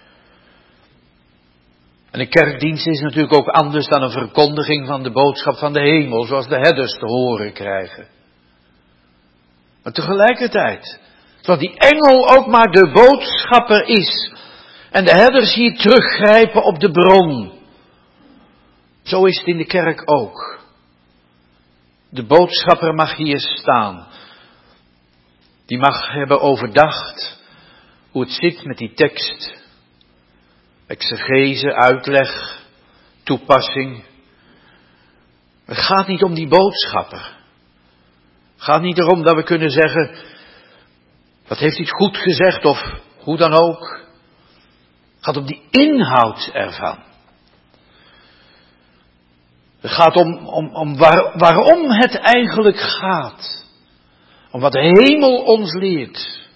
En een kerkdienst is natuurlijk ook anders dan een verkondiging van de boodschap van de hemel, zoals de herders te horen krijgen. Maar tegelijkertijd, terwijl die engel ook maar de boodschapper is, en de herders hier teruggrijpen op de bron, zo is het in de kerk ook. De boodschapper mag hier staan. Die mag hebben overdacht hoe het zit met die tekst. Exegese, uitleg, toepassing. Het gaat niet om die boodschapper. Het gaat niet erom dat we kunnen zeggen, Wat heeft hij het goed gezegd of hoe dan ook? Het gaat om die inhoud ervan. Het gaat om, om, om waar, waarom het eigenlijk gaat. Om wat de hemel ons leert.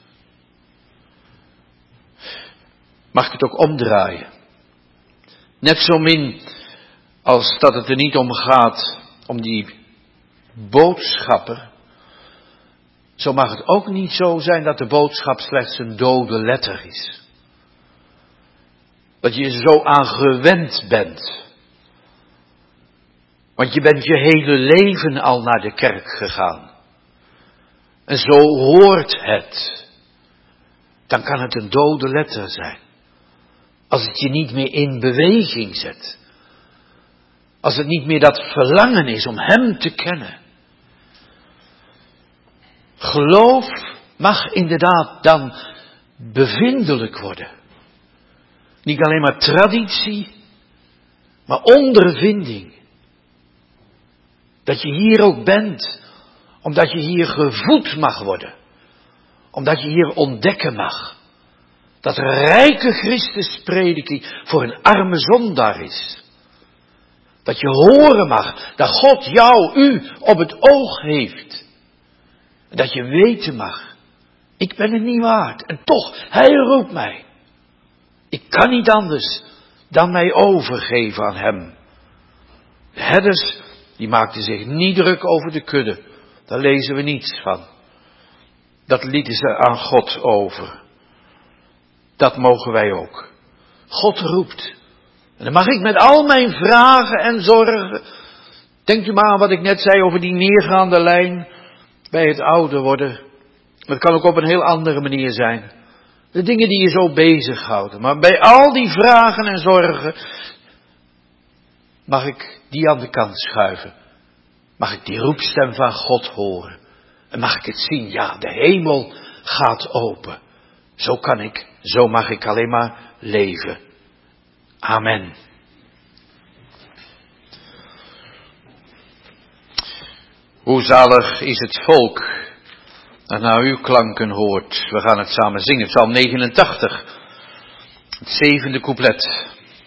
Mag ik het ook omdraaien? Net zo min als dat het er niet om gaat om die boodschapper. Zo mag het ook niet zo zijn dat de boodschap slechts een dode letter is. Dat je er zo aan gewend bent. Want je bent je hele leven al naar de kerk gegaan. En zo hoort het. Dan kan het een dode letter zijn. Als het je niet meer in beweging zet. Als het niet meer dat verlangen is om Hem te kennen. Geloof mag inderdaad dan bevindelijk worden. Niet alleen maar traditie, maar ondervinding. Dat je hier ook bent, omdat je hier gevoed mag worden. Omdat je hier ontdekken mag. Dat rijke Christusprediking voor een arme zondaar is. Dat je horen mag dat God jou, u, op het oog heeft. Dat je weten mag, ik ben het niet waard. En toch, Hij roept mij. Ik kan niet anders dan mij overgeven aan Hem. De herders, die maakten zich niet druk over de kudde. Daar lezen we niets van. Dat lieten ze aan God over. Dat mogen wij ook. God roept. En dan mag ik met al mijn vragen en zorgen. Denkt u maar aan wat ik net zei over die neergaande lijn. Bij het ouder worden. Maar het kan ook op een heel andere manier zijn. De dingen die je zo bezighouden. Maar bij al die vragen en zorgen. Mag ik die aan de kant schuiven. Mag ik die roepstem van God horen. En mag ik het zien. Ja, de hemel gaat open. Zo kan ik. Zo mag ik alleen maar leven. Amen. Hoe zalig is het volk dat naar uw klanken hoort. We gaan het samen zingen. Psalm negenentachtig. Het zevende couplet.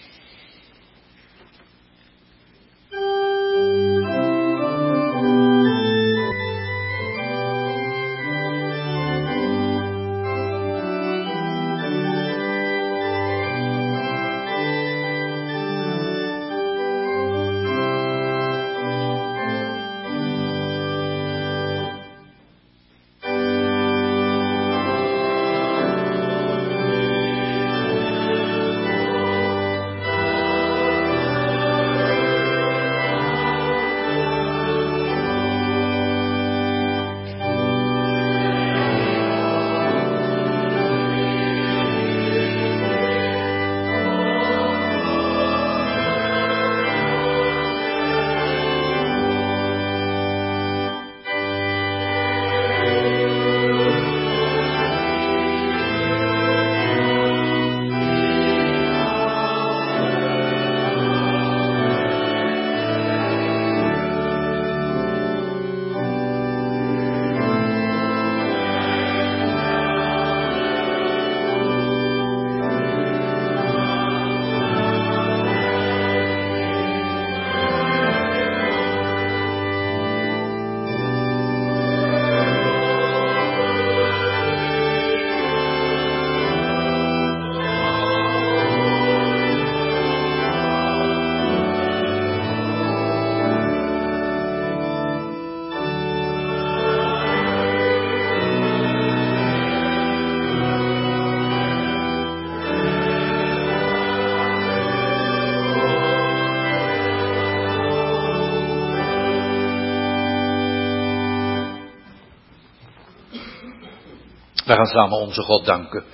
We gaan samen onze God danken.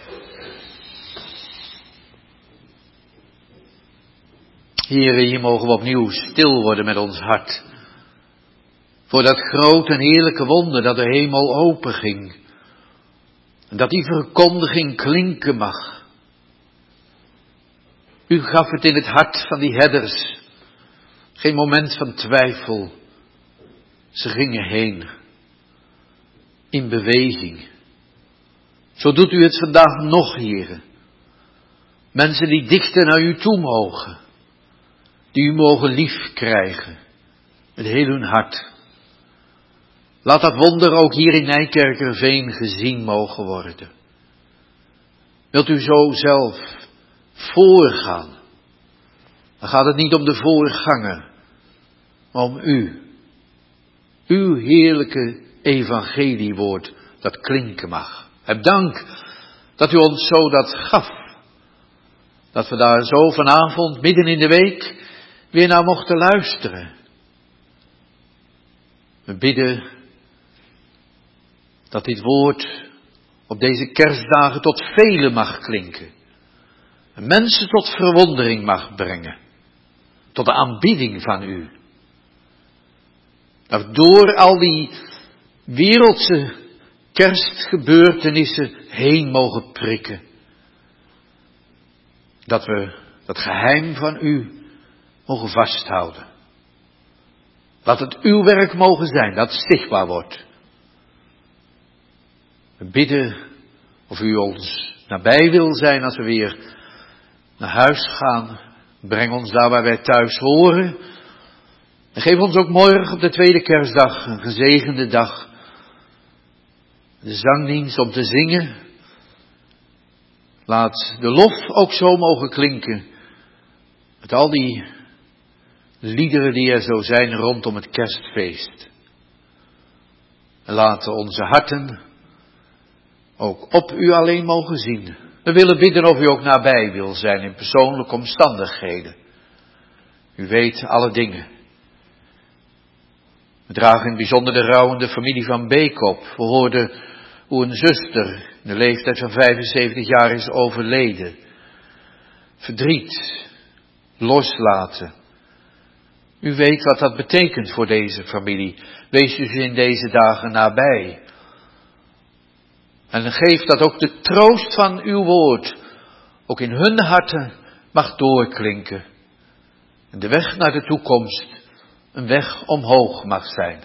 Heere, hier mogen we opnieuw stil worden met ons hart. Voor dat grote en heerlijke wonder dat de hemel open ging. En dat die verkondiging klinken mag. U gaf het in het hart van die herders. Geen moment van twijfel. Ze gingen heen. In beweging. Zo doet u het vandaag nog, Heere. Mensen die dichter naar u toe mogen. Die u mogen lief krijgen. Met heel hun hart. Laat dat wonder ook hier in Nijkerkerveen gezien mogen worden. Wilt u zo zelf voorgaan? Dan gaat het niet om de voorganger, maar om u. Uw heerlijke evangeliewoord dat klinken mag. Heb dank dat u ons zo dat gaf. Dat we daar zo vanavond, midden in de week, weer naar mochten luisteren. We bidden dat dit woord op deze kerstdagen tot velen mag klinken. En mensen tot verwondering mag brengen. Tot de aanbidding van u. Dat door al die wereldse kerstgebeurtenissen heen mogen prikken. Dat we dat geheim van u mogen vasthouden. Dat het uw werk mogen zijn, dat zichtbaar wordt. We bidden of u ons nabij wil zijn als we weer naar huis gaan. Breng ons daar waar wij thuis horen. En geef ons ook morgen op de tweede kerstdag een gezegende dag. De zangdienst om te zingen. Laat de lof ook zo mogen klinken. Met al die liederen die er zo zijn rondom het kerstfeest. En laten onze harten ook op u alleen mogen zien. We willen bidden of u ook nabij wil zijn in persoonlijke omstandigheden. U weet alle dingen. We dragen in het bijzonder de rouwende familie van Beek op. We hoorden hoe een zuster in de leeftijd van vijfenzeventig jaar is overleden. Verdriet, loslaten. U weet wat dat betekent voor deze familie. Wees u ze in deze dagen nabij. En geef dat ook de troost van uw woord ook in hun harten mag doorklinken. En de weg naar de toekomst een weg omhoog mag zijn.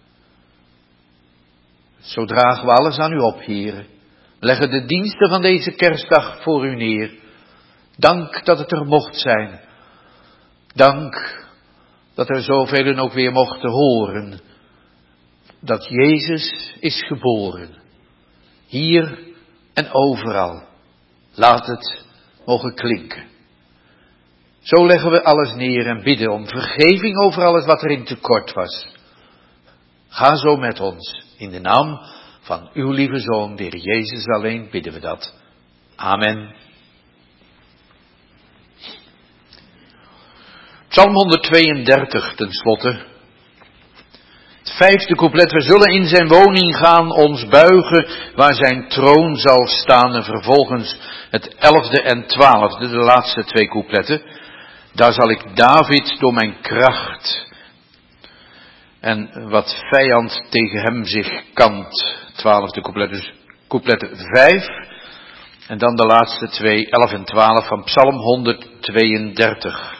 Zo dragen we alles aan u op, Heere. Leggen de diensten van deze kerstdag voor u neer. Dank dat het er mocht zijn. Dank dat er zoveel ook weer mochten horen. Dat Jezus is geboren. Hier en overal. Laat het mogen klinken. Zo leggen we alles neer en bidden om vergeving over alles wat erin tekort was. Ga zo met ons. In de naam van uw lieve Zoon, de Heer Jezus alleen, bidden we dat. Amen. Psalm honderdtweeëndertig ten slotte. Het vijfde couplet. We zullen in zijn woning gaan, ons buigen, waar zijn troon zal staan. En vervolgens het elfde en twaalfde, de laatste twee coupletten. Daar zal ik David door mijn kracht en wat vijand tegen hem zich kant. Twaalfde couplet, dus couplet vijf. En dan de laatste twee, elf en twaalf van Psalm honderdtweeëndertig.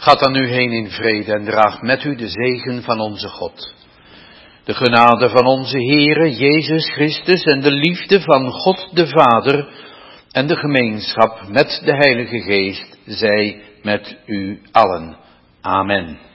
Gaat dan nu heen in vrede en draagt met u de zegen van onze God. De genade van onze Heere Jezus Christus en de liefde van God de Vader en de gemeenschap met de Heilige Geest zij met u allen. Amen.